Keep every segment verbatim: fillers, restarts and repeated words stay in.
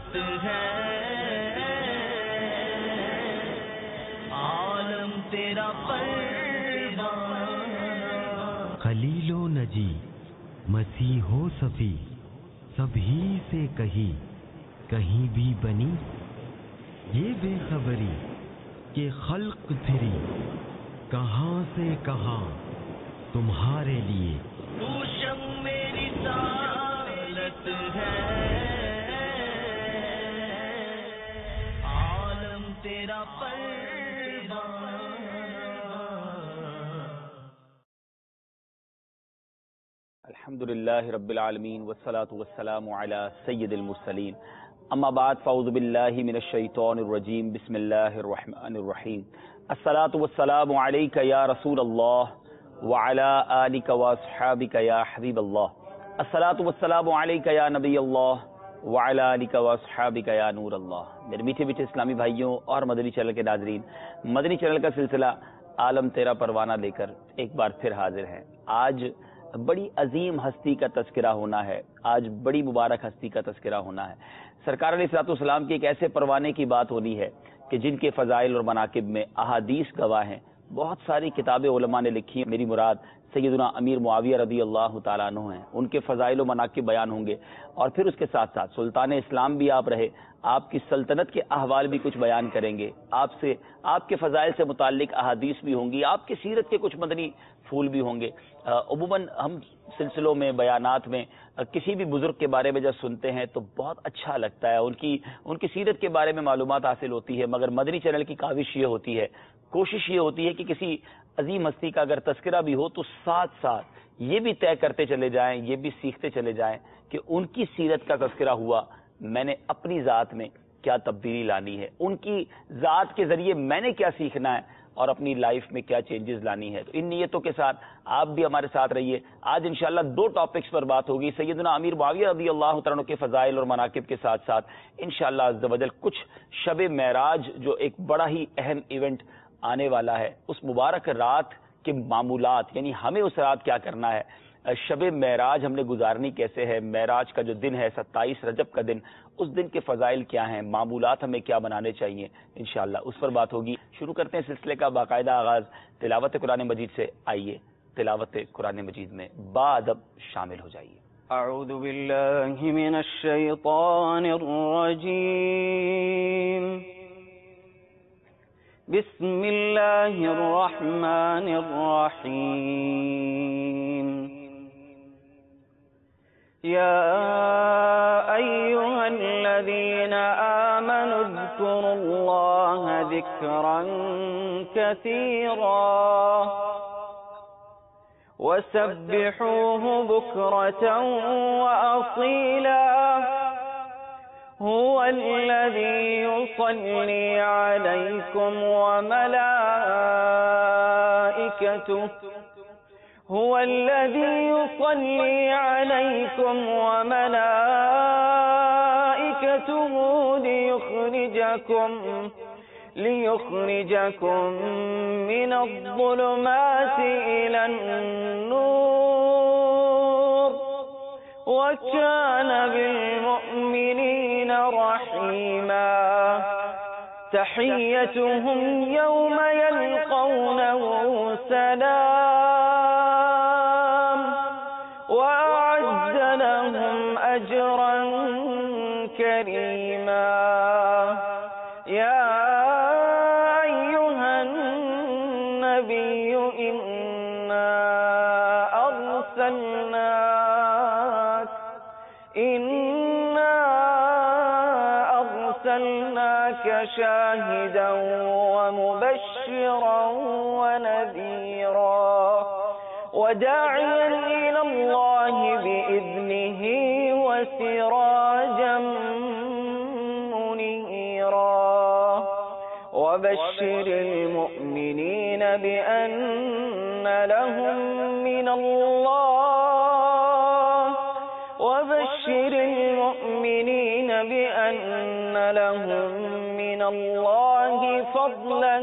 رسالت ہے عالم تیرا پروانہ. خلیل و نجی مسیح و صفی سبھی سے کہیں کہیں بھی بنی یہ بے خبری کہ خلق پھری کہاں سے کہاں تمہارے لیے. تو شم میری رسالت ہے عالم تیرا پروانہ. الحمدللہ رب العالمین والصلاة والسلام علی سید المرسلین اما بعد فاعوذ باللہ من الشیطان الرجیم بسم اللہ الرحمن الرحیم. الصلاة والسلام علیک یا رسول اللہ وعلی آلک واصحابک یا حبیب اللہ. الصلاة والسلام علیک یا نبی اللہ وعلی آلک واصحابک یا نور اللہ. میرے میٹھے میٹھے اسلامی بھائیوں اور مدنی چینل کے ناظرین، مدنی چینل کا سلسلہ عالم تیرا پروانہ لے کر ایک بار پھر حاضر ہیں. آج بڑی عظیم ہستی کا تذکرہ ہونا ہے، آج بڑی مبارک ہستی کا تذکرہ ہونا ہے. سرکار علیہ الصلوۃ والسلام کے ایک ایسے پروانے کی بات ہونی ہے کہ جن کے فضائل اور مناقب میں احادیث گواہ ہیں. بہت ساری کتابیں علماء نے لکھی ہیں. میری مراد سیدنا امیر معاویہ رضی اللہ تعالیٰ عنہ ہیں، ان کے فضائل و مناقب بیان ہوں گے، اور پھر اس کے ساتھ ساتھ سلطان اسلام بھی آپ رہے، آپ کی سلطنت کے احوال بھی کچھ بیان کریں گے. آپ سے آپ کے فضائل سے متعلق احادیث بھی ہوں گی، آپ کی سیرت کے کچھ مدنی پھول بھی ہوں گے. عموماً ہم سلسلوں میں بیانات میں کسی بھی بزرگ کے بارے میں جب سنتے ہیں تو بہت اچھا لگتا ہے، ان کی ان کی سیرت کے بارے میں معلومات حاصل ہوتی ہے. مگر مدنی چینل کی کاوش یہ ہوتی ہے، کوشش یہ ہوتی ہے کہ کسی عظیم ہستی کا اگر تذکرہ بھی ہو تو ساتھ ساتھ یہ بھی طے کرتے چلے جائیں، یہ بھی سیکھتے چلے جائیں کہ ان کی سیرت کا تذکرہ ہوا، میں نے اپنی ذات میں کیا تبدیلی لانی ہے، ان کی ذات کے ذریعے میں نے کیا سیکھنا ہے اور اپنی لائف میں کیا چینجز لانی ہے. تو ان نیتوں کے ساتھ آپ بھی ہمارے ساتھ رہیے. آج انشاءاللہ دو ٹاپکس پر بات ہوگی. سیدنا امیر معاویہ رضی اللہ تعالیٰ عنہ کے فضائل اور مناقب کے ساتھ ساتھ انشاءاللہ عز و جل کچھ شب معراج جو ایک بڑا ہی اہم ایونٹ آنے والا ہے، اس مبارک رات کے معمولات، یعنی ہمیں اس رات کیا کرنا ہے، شب معراج ہم نے گزارنی کیسے ہے، معراج کا جو دن ہے ستائیس رجب کا دن، اس دن کے فضائل کیا ہیں، معمولات ہمیں کیا بنانے چاہیے، انشاءاللہ اس پر بات ہوگی. شروع کرتے ہیں سلسلے کا باقاعدہ آغاز تلاوت قرآن مجید سے. آئیے تلاوت قرآن مجید میں باادب شامل ہو جائیے. اعوذ باللہ من الشیطان الرجیم بسم اللہ الرحمن الرحیم. یا ایہا الذین آمنوا اذکروا اللہ ذکرا کثیرا وسبحوه بکرة وأصیلا. هو الذي يصلي عليكم وملائكته هو الذي يصلي عليكم وملائكته ليخرجكم ليخرجكم من الظلمات إلى النور وكان بالمؤمنين رحيما. تحيتهم يوم يلقونه سلام وأعد لهم أجرا كريما. يا أيها النبي إنا أرسلناك إنا أرسلناك شاهدا ومبشرا ونذيرا وداعيا إلى الله بإذنه وسراجا منيرا. وبشر المؤمنين بأن لهم من الله وبشر المؤمنين بأن لهم من الله فضلا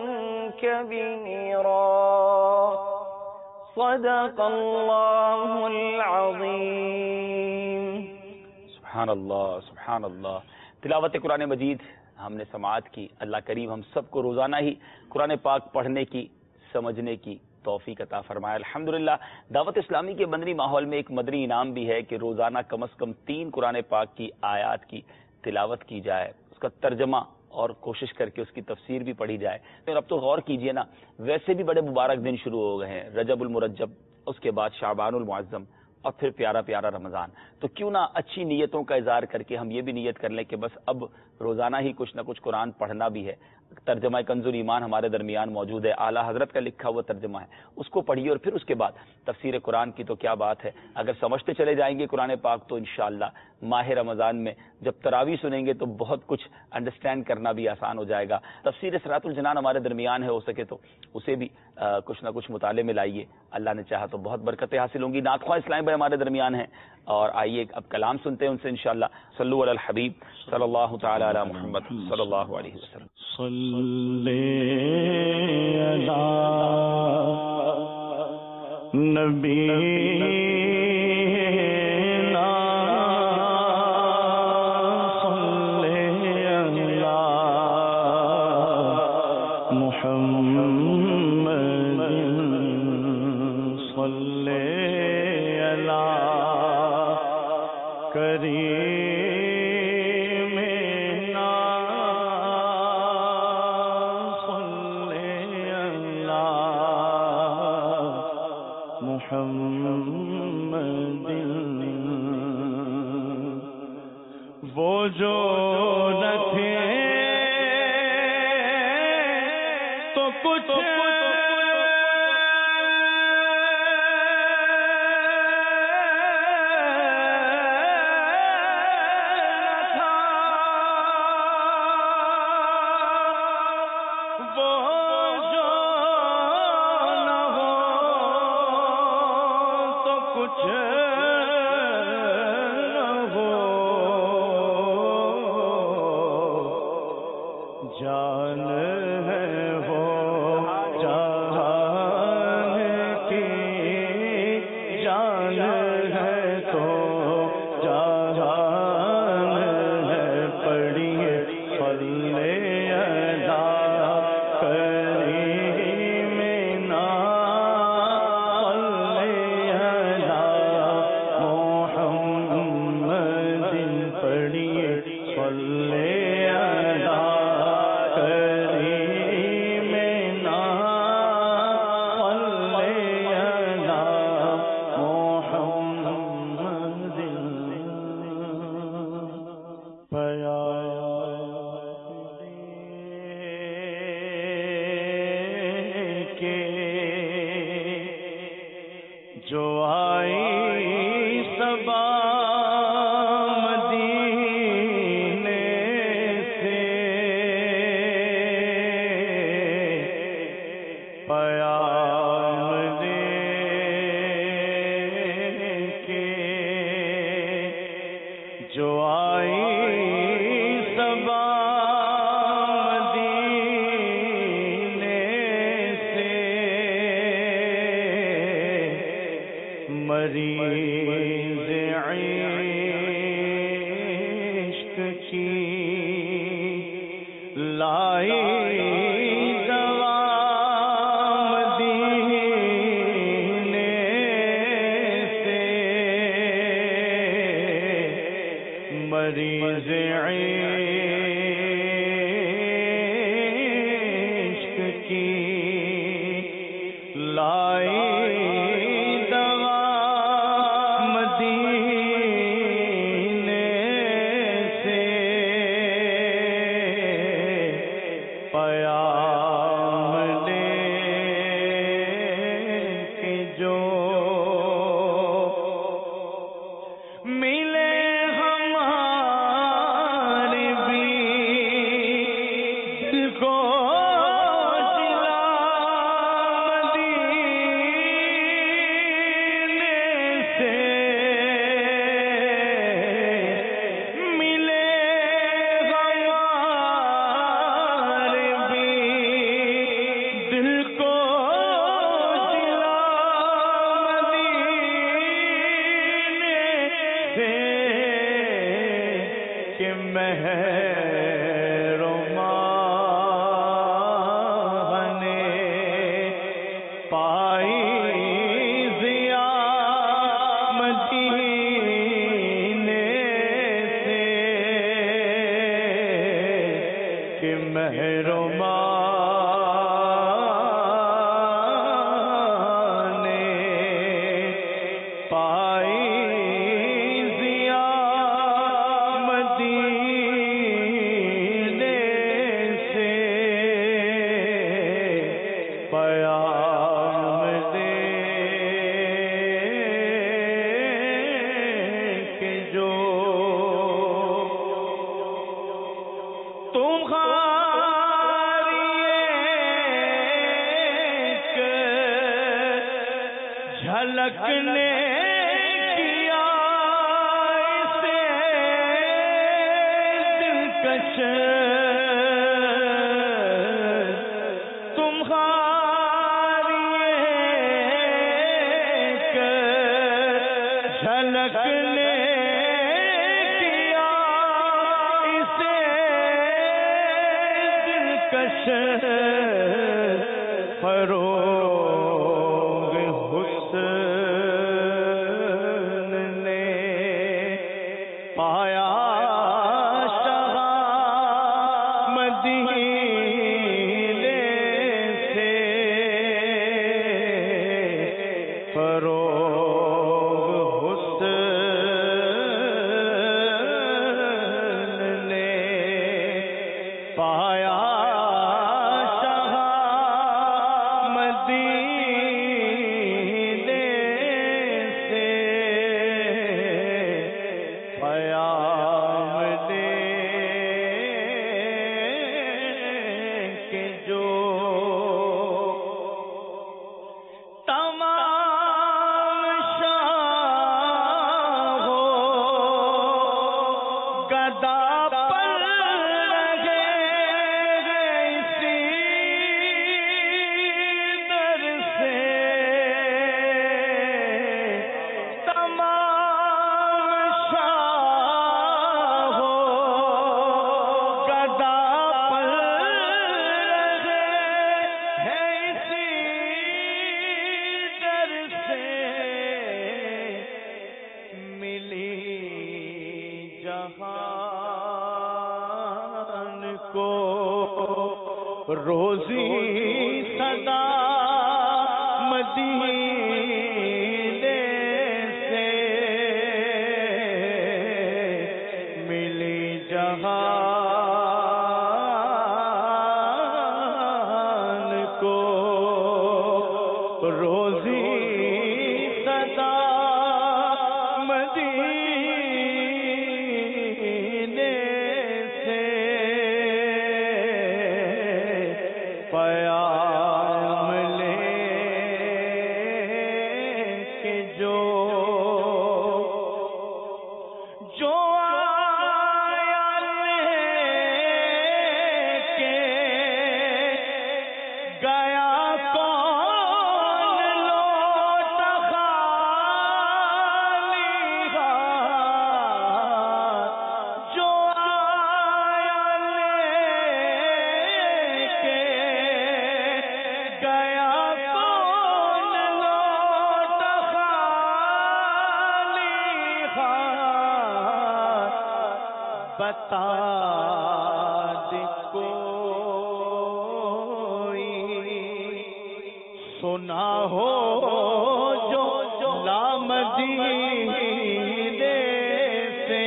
كبيرا. صدق اللہ العظیم. سبحان اللہ سبحان اللہ. تلاوت قرآن مجید ہم نے سماعت کی. اللہ کریم ہم سب کو روزانہ ہی قرآن پاک پڑھنے کی، سمجھنے کی توفیق عطا فرمائے. الحمدللہ دعوت اسلامی کے مدنی ماحول میں ایک مدنی انعام بھی ہے کہ روزانہ کم از کم تین قرآن پاک کی آیات کی تلاوت کی جائے، اس کا ترجمہ اور کوشش کر کے اس کی تفسیر بھی پڑھی جائے. پھر اب تو غور کیجئے نا، ویسے بھی بڑے مبارک دن شروع ہو گئے ہیں، رجب المرجب، اس کے بعد شعبان المعظم، اور پھر پیارا پیارا رمضان. تو کیوں نہ اچھی نیتوں کا اظہار کر کے ہم یہ بھی نیت کر لیں کہ بس اب روزانہ ہی کچھ نہ کچھ قرآن پڑھنا بھی ہے. ترجمہ کنز الایمان ہمارے درمیان موجود ہے، اعلیٰ حضرت کا لکھا ہوا ترجمہ ہے، اس کو پڑھیے. اور پھر اس کے بعد تفسیر قرآن کی تو کیا بات ہے، اگر سمجھتے چلے جائیں گے قرآن پاک تو انشاءاللہ ماہ رمضان میں جب تراویح سنیں گے تو بہت کچھ انڈرسٹینڈ کرنا بھی آسان ہو جائے گا. تفسیر صراط الجنان ہمارے درمیان ہے، ہو سکے تو اسے بھی آ, کچھ نہ کچھ مطالعے میں لائیے، اللہ نے چاہا تو بہت برکتیں حاصل ہوں گی. نعت خواہ اسلام بھائی ہمارے درمیان ہیں، اور آئیے اب کلام سنتے ہیں ان سے انشاءاللہ. صلو علی الحبیب صلی اللہ تعالی علی محمد صلی اللہ علیہ وسلم. صلی علی نبی ملے ہمارے بھی کہ مہر و ماہ نے پائی ضیا مدینے سے، کہ مہر و ماہ نے پائی جھلکنے کیا اسے دلکش تمہاری ایک جھلکنے کیا اسے دلکش فروغ حسن نے پایا شاہ مدینے سے، فروغ حسن نے پایا مدینے سے، پیام دے کہ جو تمام شاہ ہو گدا پر لگے اسی در سے، تمام شاہ ہو گدا پر لگے ہیں اسی در سے، ملی جہان کو روزی صدا مدینے سے، ملی جہان کو روزی صدا مدینے سے، پیام لے کہ جو جو آیا لے کے گیا کون لوٹ خالی ہاتھ، جو آیا لے کے گیا کون لوٹ خالی ہاتھ، بتا دے کوئی سنا ہو جو لا مدینے سے،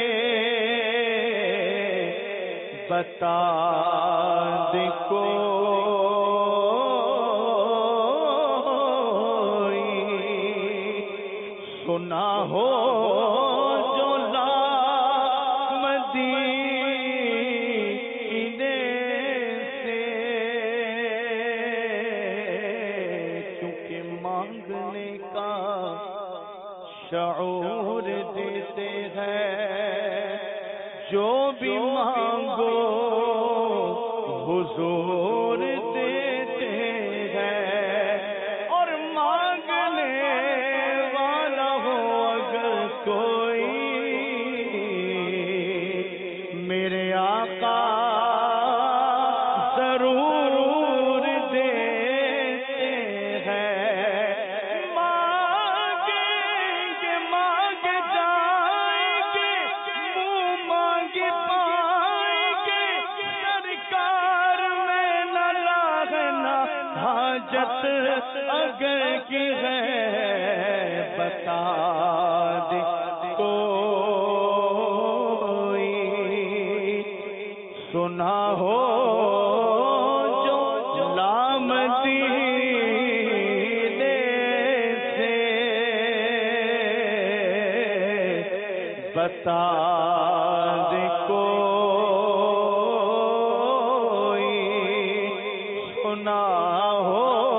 بتا دے کوئی سنا ہو جو لا مدینے سے، کیونکہ مانگنے کا شعور دیتے ہیں، جو بھی مانگو حضور دیتے ہیں، اور مانگنے والا ہو اگر کوئی حاجت اگر کی ہے بتا دے کوئی، سنا ہو جو لام دینے سے بتا دے کوئی، سنا ہو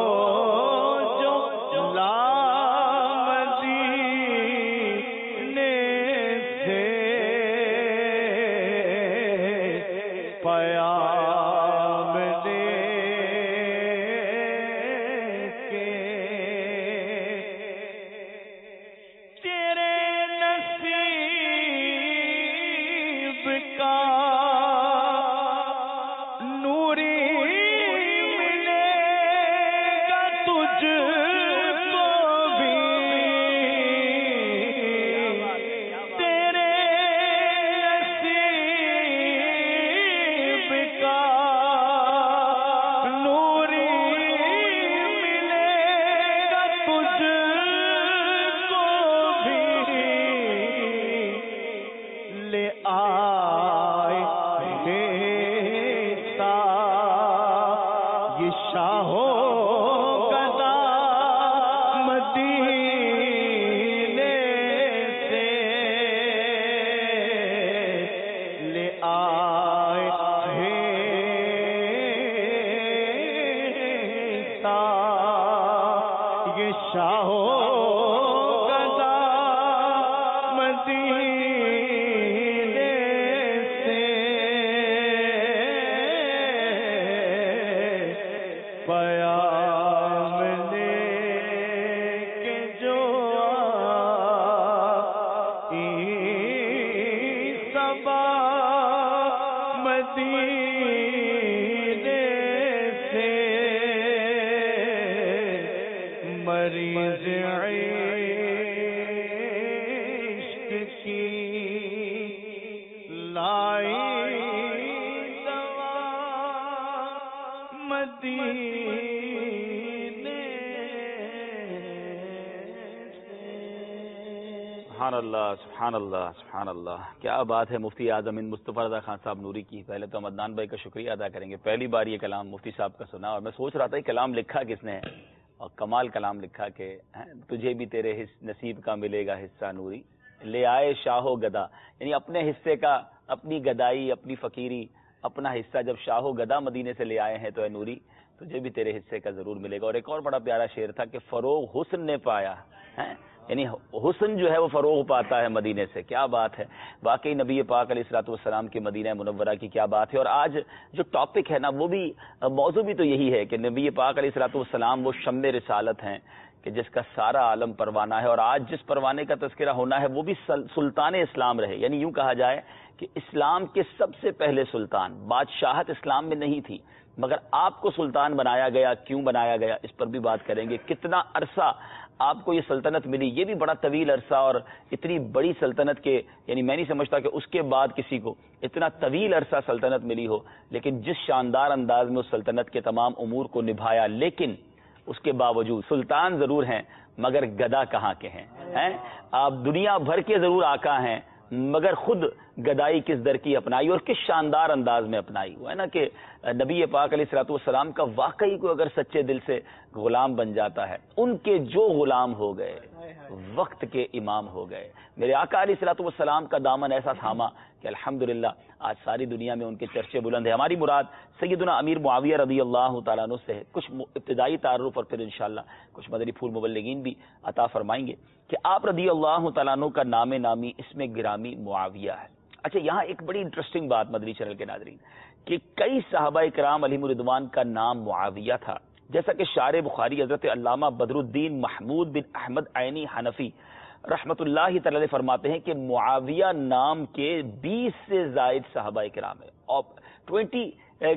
سبحان اللہ سبحان اللہ سبحان اللہ، کیا بات ہے مفتی اعظم ہند مصطفیٰ رضا خان صاحب نوری کی۔ پہلے تو ہم عدنان بھائی کا شکریہ ادا کریں گے، پہلی بار یہ کلام مفتی صاحب کا سنا اور میں سوچ رہا تھا یہ کلام لکھا کس نے ہے، اور کمال کلام لکھا کہ تجھے بھی تیرے نصیب کا ملے گا حصہ نوری، لے آئے شاہ و گدا، یعنی اپنے حصے کا، اپنی گدائی، اپنی فقیری، اپنا حصہ جب شاہ و گدا مدینے سے لے آئے ہیں تو اے نوری تجھے بھی تیرے حصے کا ضرور ملے گا۔ اور ایک اور بڑا پیارا شعر تھا کہ فروغ حسن نے پایا ہے، یعنی حسن جو ہے وہ فروغ پاتا ہے مدینے سے، کیا بات ہے واقعی نبی پاک علیہ الصلوۃ والسلام کی مدینہ منورہ کی کیا بات ہے۔ اور آج جو ٹاپک ہے نا وہ بھی موضوع بھی تو یہی ہے کہ نبی پاک علیہ الصلوۃ والسلام وہ شمع رسالت ہیں کہ جس کا سارا عالم پروانہ ہے، اور آج جس پروانے کا تذکرہ ہونا ہے وہ بھی سلطان اسلام رہے، یعنی یوں کہا جائے کہ اسلام کے سب سے پہلے سلطان، بادشاہت اسلام میں نہیں تھی مگر آپ کو سلطان بنایا گیا، کیوں بنایا گیا اس پر بھی بات کریں گے، کتنا عرصہ آپ کو یہ سلطنت ملی، یہ بھی بڑا طویل عرصہ اور اتنی بڑی سلطنت کے، یعنی میں نہیں سمجھتا کہ اس کے بعد کسی کو اتنا طویل عرصہ سلطنت ملی ہو، لیکن جس شاندار انداز میں اس سلطنت کے تمام امور کو نبھایا، لیکن اس کے باوجود سلطان ضرور ہیں مگر گدا کہاں کے ہیں، ہیں آپ دنیا بھر کے ضرور آقا ہیں مگر خود گدائی کس در کی اپنائی اور کس شاندار انداز میں اپنائی، وہ ہے نا کہ نبی پاک علیہ الصلوۃ والسلام کا واقعی کو اگر سچے دل سے غلام بن جاتا ہے، ان کے جو غلام ہو گئے وقت کے امام ہو گئے۔ میرے آقا علیہ الصلوۃ والسلام کا دامن ایسا تھاما کہ الحمدللہ آج ساری دنیا میں ان کے چرچے بلند ہیں۔ ہماری مراد سیدنا امیر معاویہ رضی اللہ تعالیٰ عنہ سے ہے، کچھ ابتدائی تعارف اور پھر انشاءاللہ کچھ مدنی پھول مبلغین بھی عطا فرمائیں گے کہ آپ رضی اللہ تعالیٰ عنہ کا نام نامی اس میں گرامی معاویہ ہے۔ اچھا، یہاں ایک بڑی انٹرسٹنگ بات مدنی چینل کے ناظرین کہ کئی صحابہ کرام علیہم الرضوان کا نام معاویہ تھا، جیسا کہ شارح بخاری حضرت علامہ بدر الدین محمود بن احمد عینی حنفی رحمت اللہ تعالی علیہ فرماتے ہیں کہ معاویہ نام کے بیس سے زائد صحابہ کرام ہیں اور ٹوینٹی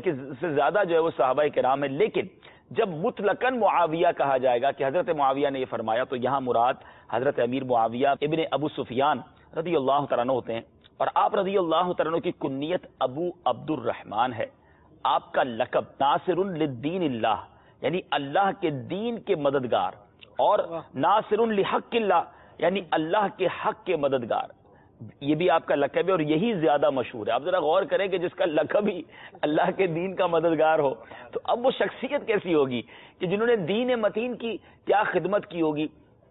سے زیادہ جو ہے وہ صحابہ کرام ہیں، لیکن جب مطلقاً معاویہ کہا جائے گا کہ حضرت معاویہ نے یہ فرمایا تو یہاں مراد حضرت امیر معاویہ ابن ابو سفیان رضی اللہ تعالیٰ عنہ ہوتے ہیں، اور آپ رضی اللہ تعالیٰ عنہ کی کنیت ابو عبد الرحمن ہے، آپ کا لقب ناصر للدین اللہ، یعنی اللہ کے دین کے مددگار، اور ناصر لحق اللہ یعنی اللہ کے حق کے مددگار، یہ بھی آپ کا لقب ہے اور یہی زیادہ مشہور ہے۔ آپ ذرا غور کریں کہ جس کا لقب ہی اللہ کے دین کا مددگار ہو تو اب وہ شخصیت کیسی ہوگی کہ جنہوں نے دین متین کی کیا خدمت کی ہوگی۔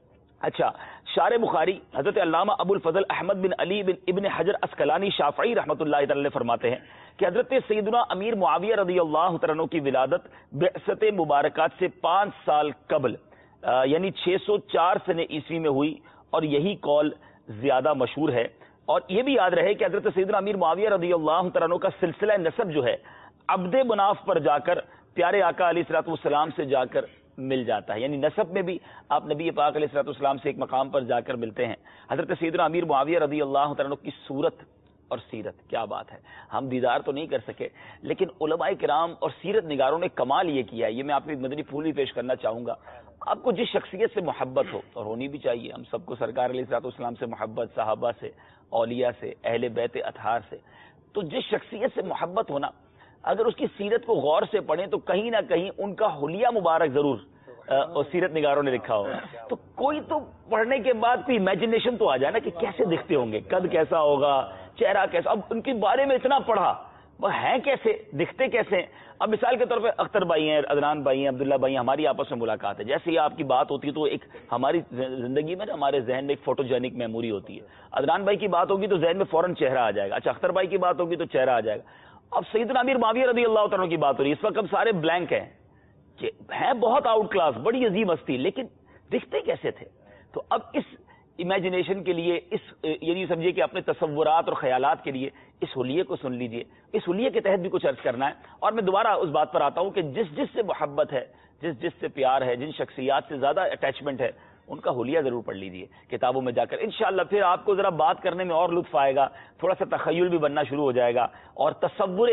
اچھا، شارح بخاری حضرت علامہ ابو الفضل احمد بن علی بن ابن حجر اسقلانی شافعی رحمۃ اللہ تعالی فرماتے ہیں کہ حضرت سیدنا امیر معاویہ رضی اللہ تعالیٰ عنہ کی ولادت بعثت مبارکات سے پانچ سال قبل یعنی چھ سو چار سنہ عیسوی میں ہوئی، اور یہی قول زیادہ مشہور ہے۔ اور یہ بھی یاد رہے کہ حضرت سیدنا امیر معاویہ رضی اللہ تعالیٰ عنہ کا سلسلہ نسب جو ہے عبد مناف پر جا کر پیارے آقا علیہ الصلوۃ والسلام سے جا کر مل جاتا ہے، یعنی نسب میں بھی آپ نبی پاک علیہ الصلوۃ والسلام سے ایک مقام پر جا کر ملتے ہیں۔ حضرت سیدنا امیر معاویہ رضی اللہ تعالیٰ عنہ کی صورت اور سیرت کیا بات ہے، ہم دیدار تو نہیں کر سکے لیکن علماء کرام اور سیرت نگاروں نے کمال یہ کیا ہے۔ یہ میں آپ کو ایک مدنی پھول بھی پیش کرنا چاہوں گا۔ آپ کو جس شخصیت سے محبت ہو، اور ہونی بھی چاہیے، ہم سب کو سرکار علیہ الصلوۃ والسلام سے محبت، صحابہ سے، اولیاء سے، اہل بیت اطہار سے، تو جس شخصیت سے محبت ہونا، اگر اس کی سیرت کو غور سے پڑھیں تو کہیں نہ کہیں ان کا حلیہ مبارک ضرور اور سیرت نگاروں نے لکھا ہوگا۔ تو کوئی تو پڑھنے کے بعد کوئی امیجنیشن تو آ جائے نا کہ کیسے دکھتے ہوں گے، قد کیسا ہوگا، چہرہ کیسا، اب ان کے بارے میں اتنا پڑھا، وہ ہیں کیسے، دکھتے کیسے ہیں۔ اب مثال کے طور پہ اختر بھائی ہیں، عدنان بھائی ہیں، عبداللہ بھائی ہیں، ہماری آپس میں ملاقات ہے، جیسے ہی آپ کی بات ہوتی ہے تو ایک ہماری زندگی میں نا ہمارے ذہن میں ایک فوٹوجینک میموری ہوتی ہے۔ عدنان بھائی کی بات ہوگی تو ذہن میں فوراً چہرہ آ جائے گا، اچھا اختر بھائی کی بات ہوگی تو چہرہ آ جائے گا۔ اب سیدنا امیر معاویہ رضی اللہ تعالیٰ کی بات ہو رہی ہے، اس وقت اب سارے بلینک ہیں کہ ہیں بہت آؤٹ کلاس، بڑی عظیم ہستی، لیکن دکھتے کیسے تھے۔ تو اب اس امیجنیشن کے لیے، اس یعنی سمجھیے کہ اپنے تصورات اور خیالات کے لیے اس حلیے کو سن لیجئے، اس حلیے کے تحت بھی کچھ عرض کرنا ہے۔ اور میں دوبارہ اس بات پر آتا ہوں کہ جس جس سے محبت ہے، جس جس سے پیار ہے، جن شخصیات سے زیادہ اٹیچمنٹ ہے، ان کا حلیہ ضرور پڑھ لیجئے کتابوں میں جا کر، انشاءاللہ پھر آپ کو ذرا بات کرنے میں اور لطف آئے گا، تھوڑا سا تخیل بھی بننا شروع ہو جائے گا، اور تصور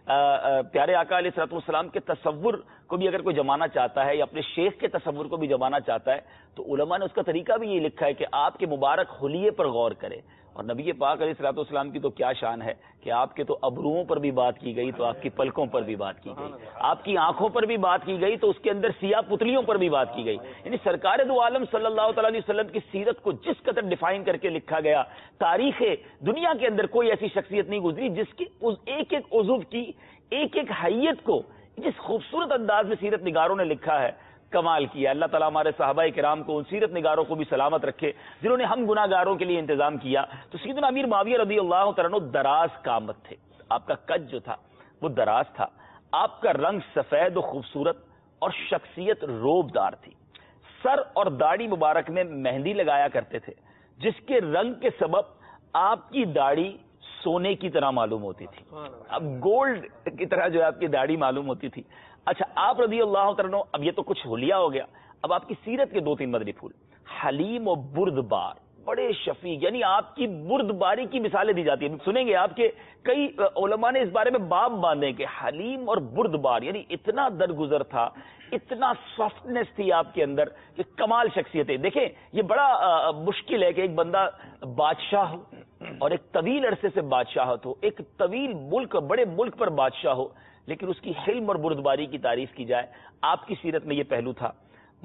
پیارے آقا علیہ الصلوۃ والسلام کے تصور کو بھی اگر کوئی جمانا چاہتا ہے یا اپنے شیخ کے تصور کو بھی جمانا چاہتا ہے تو علماء نے اس کا طریقہ بھی یہی لکھا ہے کہ آپ کے مبارک حلیے پر غور کرے۔ اور نبی پاک علیہ الصلوۃ والسلام کی تو کیا شان ہے کہ آپ کے تو ابروؤں پر بھی بات کی گئی تو آپ کی پلکوں پر بھی بات کی گئی، آپ کی آنکھوں پر بھی بات کی گئی تو اس کے اندر سیاہ پتلیوں پر بھی بات کی گئی، یعنی سرکار دو عالم صلی اللہ تعالیٰ علیہ وسلم کی سیرت کو جس قدر ڈیفائن کر کے لکھا گیا، تاریخ دنیا کے اندر کوئی ایسی شخصیت نہیں گزری جس کی اس ایک ایک عضو کی ایک ایک حیت کو جس خوبصورت انداز میں سیرت نگاروں نے لکھا ہے، کمال کیا۔ اللہ تعالیٰ ہمارے صحابہ کرام کو ان سیرت نگاروں کو بھی سلامت رکھے جنہوں نے ہم گناہ گاروں کے لیے انتظام کیا۔ تو سیدنا امیر معاویہ رضی اللہ تعالیٰ عنہ دراز قامت تھے، آپ کا قد جو تھا وہ دراز تھا، آپ کا رنگ سفید و خوبصورت اور شخصیت روب دار تھی۔ سر اور داڑھی مبارک میں مہندی لگایا کرتے تھے جس کے رنگ کے سبب آپ کی داڑھی سونے کی طرح معلوم ہوتی تھی، اب گولڈ کی طرح جو ہے آپ کی داڑھی معلوم ہوتی تھی۔ اچھا، آپ رضی اللہ تعالیٰ عنہ، اب یہ تو کچھ حلیہ ہو گیا، اب آپ کی سیرت کے دو تین مدنی پھول۔ حلیم و بردبار، بڑے شفیق، یعنی آپ کی بردباری کی مثالیں دی جاتی ہیں، سنیں گے آپ کے کئی علماء نے اس بارے میں باب باندھے کہ حلیم اور بردبار، یعنی اتنا درگزر تھا، اتنا سافٹنس تھی آپ کے اندر کہ کمال شخصیت ہے۔ دیکھیں یہ بڑا مشکل ہے کہ ایک بندہ بادشاہ ہو اور ایک طویل عرصے سے بادشاہت ہو، ایک طویل ملک، بڑے ملک پر بادشاہ ہو، لیکن اس کی حلم اور بردباری کی تعریف کی جائے۔ آپ کی سیرت میں یہ پہلو تھا،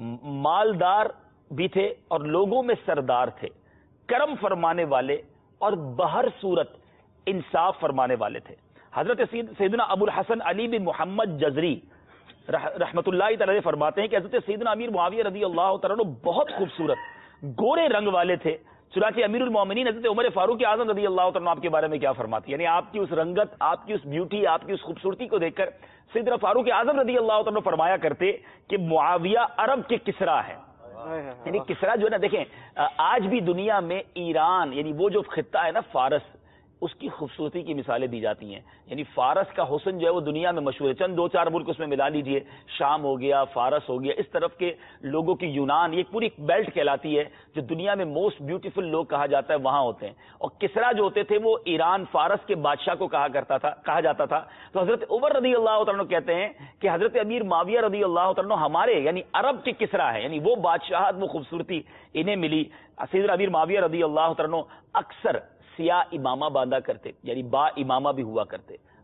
مالدار بھی تھے اور لوگوں میں سردار تھے، کرم فرمانے والے اور بہر صورت انصاف فرمانے والے تھے۔ حضرت سیدنا ابو الحسن علی بن محمد جزری رحمت اللہ تعالی فرماتے ہیں کہ حضرت سیدنا امیر معاویہ رضی اللہ تعالیٰ عنہ بہت خوبصورت گورے رنگ والے تھے، چنانچہ امیر المومنین حضرت عمر فاروق اعظم رضی اللہ تعالیٰ عنہ آپ کے بارے میں کیا فرماتے ہیں، یعنی آپ کی اس رنگت، آپ کی اس بیوٹی، آپ کی اس خوبصورتی کو دیکھ کر سیدنا فاروق اعظم رضی اللہ تعالیٰ عنہ فرمایا کرتے کہ معاویہ عرب کے کسریٰ ہے۔ یعنی کسریٰ جو ہے نا، دیکھیں آج بھی دنیا میں ایران، یعنی وہ جو خطہ ہے نا فارس، اس کی خوبصورتی کی مثالیں دی جاتی ہیں، یعنی فارس کا حسن جو ہے وہ دنیا میں مشہور ہے، چند دو چار ملک اس میں ملا لیجئے، شام ہو گیا، فارس ہو گیا، اس طرف کے لوگوں کی یونان، یہ پوری بیلٹ کہلاتی ہے جو دنیا میں موسٹ بیوٹیفل لوگ کہا جاتا ہے، وہاں ہوتے ہیں۔ اور کسریٰ جو ہوتے تھے وہ ایران فارس کے بادشاہ کو کہا کرتا تھا کہا جاتا تھا۔ تو حضرت عمر رضی اللہ تعالیٰ عنہ کہتے ہیں کہ حضرت امیر معاویہ رضی اللہ تعالیٰ عنہ ہمارے یعنی عرب کے کسریٰ ہے، یعنی وہ بادشاہت، وہ خوبصورتی انہیں ملی۔ سیدنا امیر معاویہ رضی اللہ تعالیٰ عنہ اکثر سیاہ امامہ باندھا کرتے، یعنی با امامہ بھی ہوا کرتے۔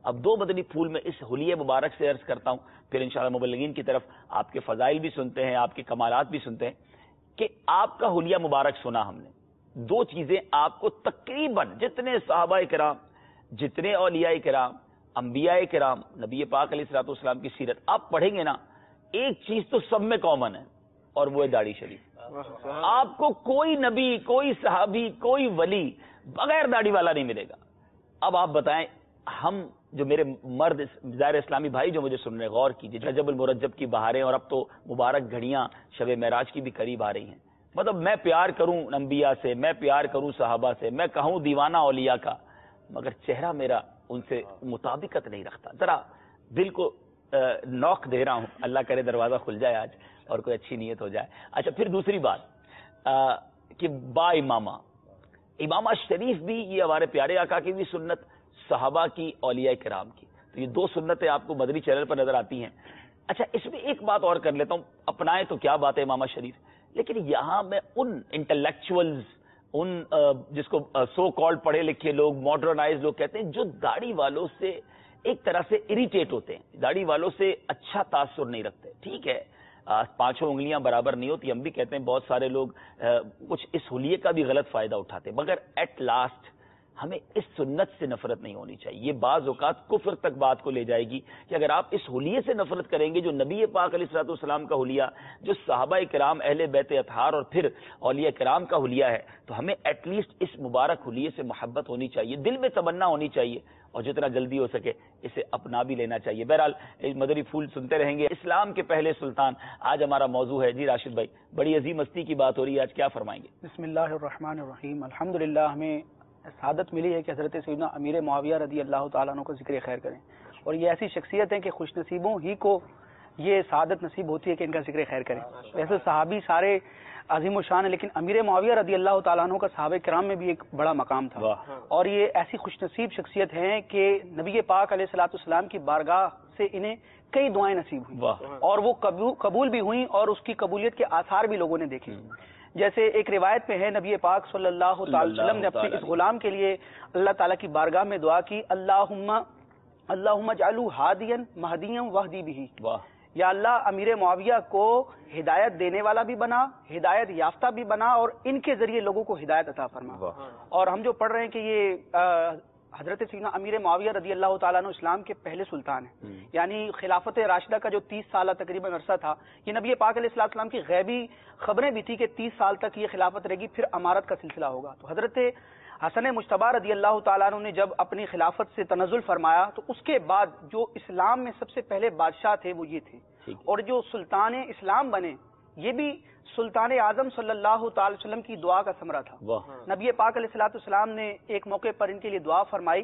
اب دو مدنی پھول میں اس حلیہ مبارک سے عرض کرتا ہوں، پھر انشاءاللہ مبلغین کی طرف آپ کے فضائل بھی سنتے ہیں، آپ کے کمالات بھی سنتے ہیں کہ آپ کا حلیہ مبارک سنا ہم نے. دو چیزیں آپ کو تقریباً جتنے صحابہ کرام، جتنے اولیاء کرام، انبیاء کرام، نبی پاک علیہ الصلوۃ والسلام کی سیرت آپ پڑھیں گے نا، ایک چیز تو سب میں کامن ہے اور وہ ہے داڑھی شریف. آپ کو کوئی نبی، کوئی صحابی، کوئی ولی بغیر داڑھی والا نہیں ملے گا. اب آپ بتائیں، ہم جو میرے مرد ظاہر اسلامی بھائی جو مجھے سن رہے ہیں، غور کیجیے، رجب المرجب کی بہاریں اور اب تو مبارک گھڑیاں شب معراج کی بھی قریب آ رہی ہیں. مطلب میں پیار کروں انبیاء سے، میں پیار کروں صحابہ سے، میں کہوں دیوانہ اولیاء کا، مگر چہرہ میرا ان سے مطابقت نہیں رکھتا. ذرا دل کو نوک دے رہا ہوں، اللہ کرے دروازہ کھل جائے آج اور کوئی اچھی نیت ہو جائے. اچھا، پھر دوسری بات کہ با امامہ امامہ شریف بھی یہ ہمارے پیارے آقا کی بھی سنت، صحابہ کی، اولیاء کرام کی، تو یہ دو سنتیں آپ کو مدنی چینل پر نظر آتی ہیں. اچھا، اس میں ایک بات اور کر لیتا ہوں، اپنائیں تو کیا بات ہے امامہ شریف، لیکن یہاں میں ان انٹلیکچوئلز، ان جس کو سو کالڈ پڑھے لکھے لوگ، ماڈرنائز لوگ کہتے ہیں، جو داڑھی والوں سے ایک طرح سے اریٹیٹ ہوتے ہیں، داڑھی والوں سے اچھا تاثر نہیں رکھتے. ٹھیک ہے، پانچوں انگلیاں برابر نہیں ہوتی، ہم بھی کہتے ہیں بہت سارے لوگ کچھ اس حلیے کا بھی غلط فائدہ اٹھاتے ہیں، مگر ایٹ لاسٹ ہمیں اس سنت سے نفرت نہیں ہونی چاہیے. یہ بعض اوقات کفر تک بات کو لے جائے گی کہ اگر آپ اس حلیے سے نفرت کریں گے جو نبی پاک علیہ الصلوۃ والسلام کا حلیہ، جو صحابہ کرام، اہل بیت اطہار اور پھر اولیاء کرام کا حلیہ ہے، تو ہمیں ایٹ لیسٹ اس مبارک حلیے سے محبت ہونی چاہیے، دل میں تمنا ہونی چاہیے اور جتنا جلدی ہو سکے اسے اپنا بھی لینا چاہیے. بہرحال مدنی پھول سنتے رہیں گے. اسلام کے پہلے سلطان آج ہمارا موضوع ہے. جی راشد بھائی، بڑی عظیم ہستی کی بات ہو رہی ہے، آج کیا فرمائیں گے؟ بسم اللہ الرحمن الرحیم. الحمدللہ ہمیں سعادت ملی ہے کہ حضرت سیدنا امیر معاویہ رضی اللہ تعالیٰ عنہ کو ذکر خیر کریں، اور یہ ایسی شخصیت ہیں کہ خوش نصیبوں ہی کو یہ سعادت نصیب ہوتی ہے کہ ان کا ذکر خیر کریں. ویسے صحابی سارے عظیم الشان ہیں، لیکن امیر معاویہ رضی اللہ تعالیٰ عنہ کا صحابہ کرام میں بھی ایک بڑا مقام تھا، اور یہ ایسی خوش نصیب شخصیت ہیں کہ نبی پاک علیہ الصلوۃ والسلام کی بارگاہ سے انہیں کئی دعائیں نصیب ہوئیں اور وہ قبول بھی ہوئیں، اور اس کی قبولیت کے آثار بھی لوگوں نے دیکھے. جیسے ایک روایت پہ ہے، نبی پاک صلی اللہ تعالی وسلم نے اپنے اس غلام کے لیے اللہ تعالیٰ کی بارگاہ میں دعا کی، اللہم اللہم اجعلہ ہادیا مہدیا واہدی بہ، یا اللہ امیر معاویہ کو ہدایت دینے والا بھی بنا، ہدایت یافتہ بھی بنا، اور ان کے ذریعے لوگوں کو ہدایت عطا فرما. اور ہم جو پڑھ رہے ہیں کہ یہ حضرت سیدنا امیر معاویہ رضی اللہ تعالیٰ عنہ اسلام کے پہلے سلطان ہیں، یعنی خلافت راشدہ کا جو تیس سالہ تقریباً عرصہ تھا، یہ نبی پاک علیہ الصلوۃ والسلام کی غیبی خبریں بھی تھی کہ تیس سال تک یہ خلافت رہے گی، پھر امارت کا سلسلہ ہوگا. تو حضرت حسن مجتبیٰ رضی اللہ تعالیٰ عنہ نے جب اپنی خلافت سے تنزل فرمایا تو اس کے بعد جو اسلام میں سب سے پہلے بادشاہ تھے وہ یہ تھے، اور جو سلطان اسلام بنے یہ بھی سلطان اعظم صلی اللہ تعالی وسلم کی دعا کا ثمرہ تھا. نبی پاک علیہ الصلوۃ والسلام نے ایک موقع پر ان کے لیے دعا فرمائی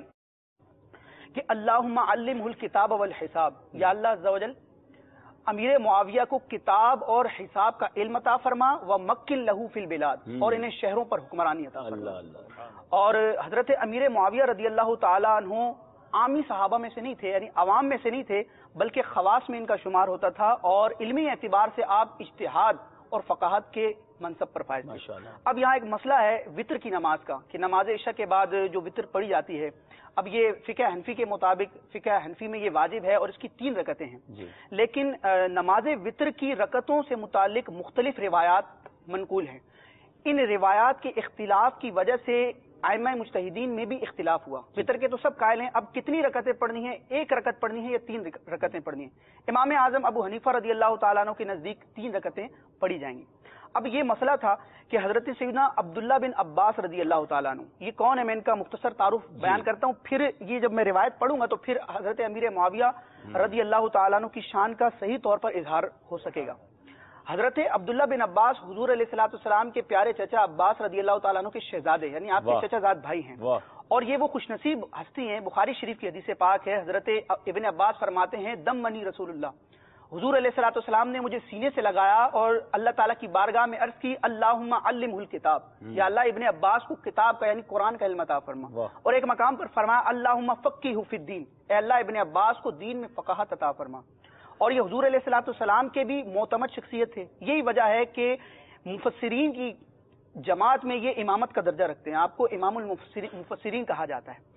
کہ اللہم علمہ الکتاب والحساب، یا اللہ عز و جل امیر معاویہ کو کتاب اور حساب کا علم عطا فرما، ومکن لہ فی البلاد، اور انہیں شہروں پر حکمرانی عطا فرما. اور حضرت امیر معاویہ رضی اللہ تعالی عنہ عامی صحابہ میں سے نہیں تھے، یعنی عوام میں سے نہیں تھے، بلکہ خواص میں ان کا شمار ہوتا تھا، اور علمی اعتبار سے آپ اجتہاد اور فقاہت کے منصب پر فائز تھے. اب یہاں ایک مسئلہ ہے وطر کی نماز کا، کہ نماز عشاء کے بعد جو وطر پڑھی جاتی ہے، اب یہ فقہ حنفی کے مطابق فقہ حنفی میں یہ واجب ہے اور اس کی تین رکعتیں ہیں جی. لیکن نماز وطر کی رکعتوں سے متعلق مختلف روایات منقول ہیں. ان روایات کے اختلاف کی وجہ سے ائمہ مجتہدین میں بھی اختلاف ہوا. وطر کے تو سب قائل ہیں، اب کتنی رکعتیں پڑھنی ہیں، ایک رکعت پڑھنی ہے یا تین رکعتیں پڑھنی ہیں. امام اعظم ابو حنیفہ رضی اللہ تعالیٰ عنہ کے نزدیک تین رکعتیں پڑھی جائیں گی. اب یہ مسئلہ تھا کہ حضرت سیدنا عبداللہ بن عباس رضی اللہ تعالیٰ عنہ، یہ کون ہے، میں ان کا مختصر تعارف بیان کرتا ہوں، پھر یہ جب میں روایت پڑھوں گا تو پھر حضرت امیر معاویہ رضی اللہ تعالیٰ عنہ کی شان کا صحیح طور پر اظہار ہو سکے گا. حضرت عبداللہ بن عباس حضور علیہ الصلوۃ والسلام کے پیارے چچا عباس رضی اللہ تعالیٰ عنہ کے شہزادے، یعنی آپ کے چچا زاد بھائی ہیں، اور یہ وہ خوش نصیب ہستی ہیں. بخاری شریف کی حدیث پاک ہے، حضرت ابن عباس فرماتے ہیں، دم منی رسول اللہ، حضور علیہ الصلوۃ والسلام نے مجھے سینے سے لگایا اور اللہ تعالیٰ کی بارگاہ میں عرض کی، اللہم علمہ الکتاب، یا اللہ ابن عباس کو کتاب کا یعنی قرآن کا علم عطا فرما. اور ایک مقام پر فرمایا، اللہم فقہہ فی الدین، اے اللہ ابن عباس کو دین میں فقاہت عطا فرما. اور یہ حضور علیہ الصلوۃ والسلام کے بھی معتمد شخصیت تھے. یہی وجہ ہے کہ مفسرین کی جماعت میں یہ امامت کا درجہ رکھتے ہیں، آپ کو امام المفسرین کہا جاتا ہے.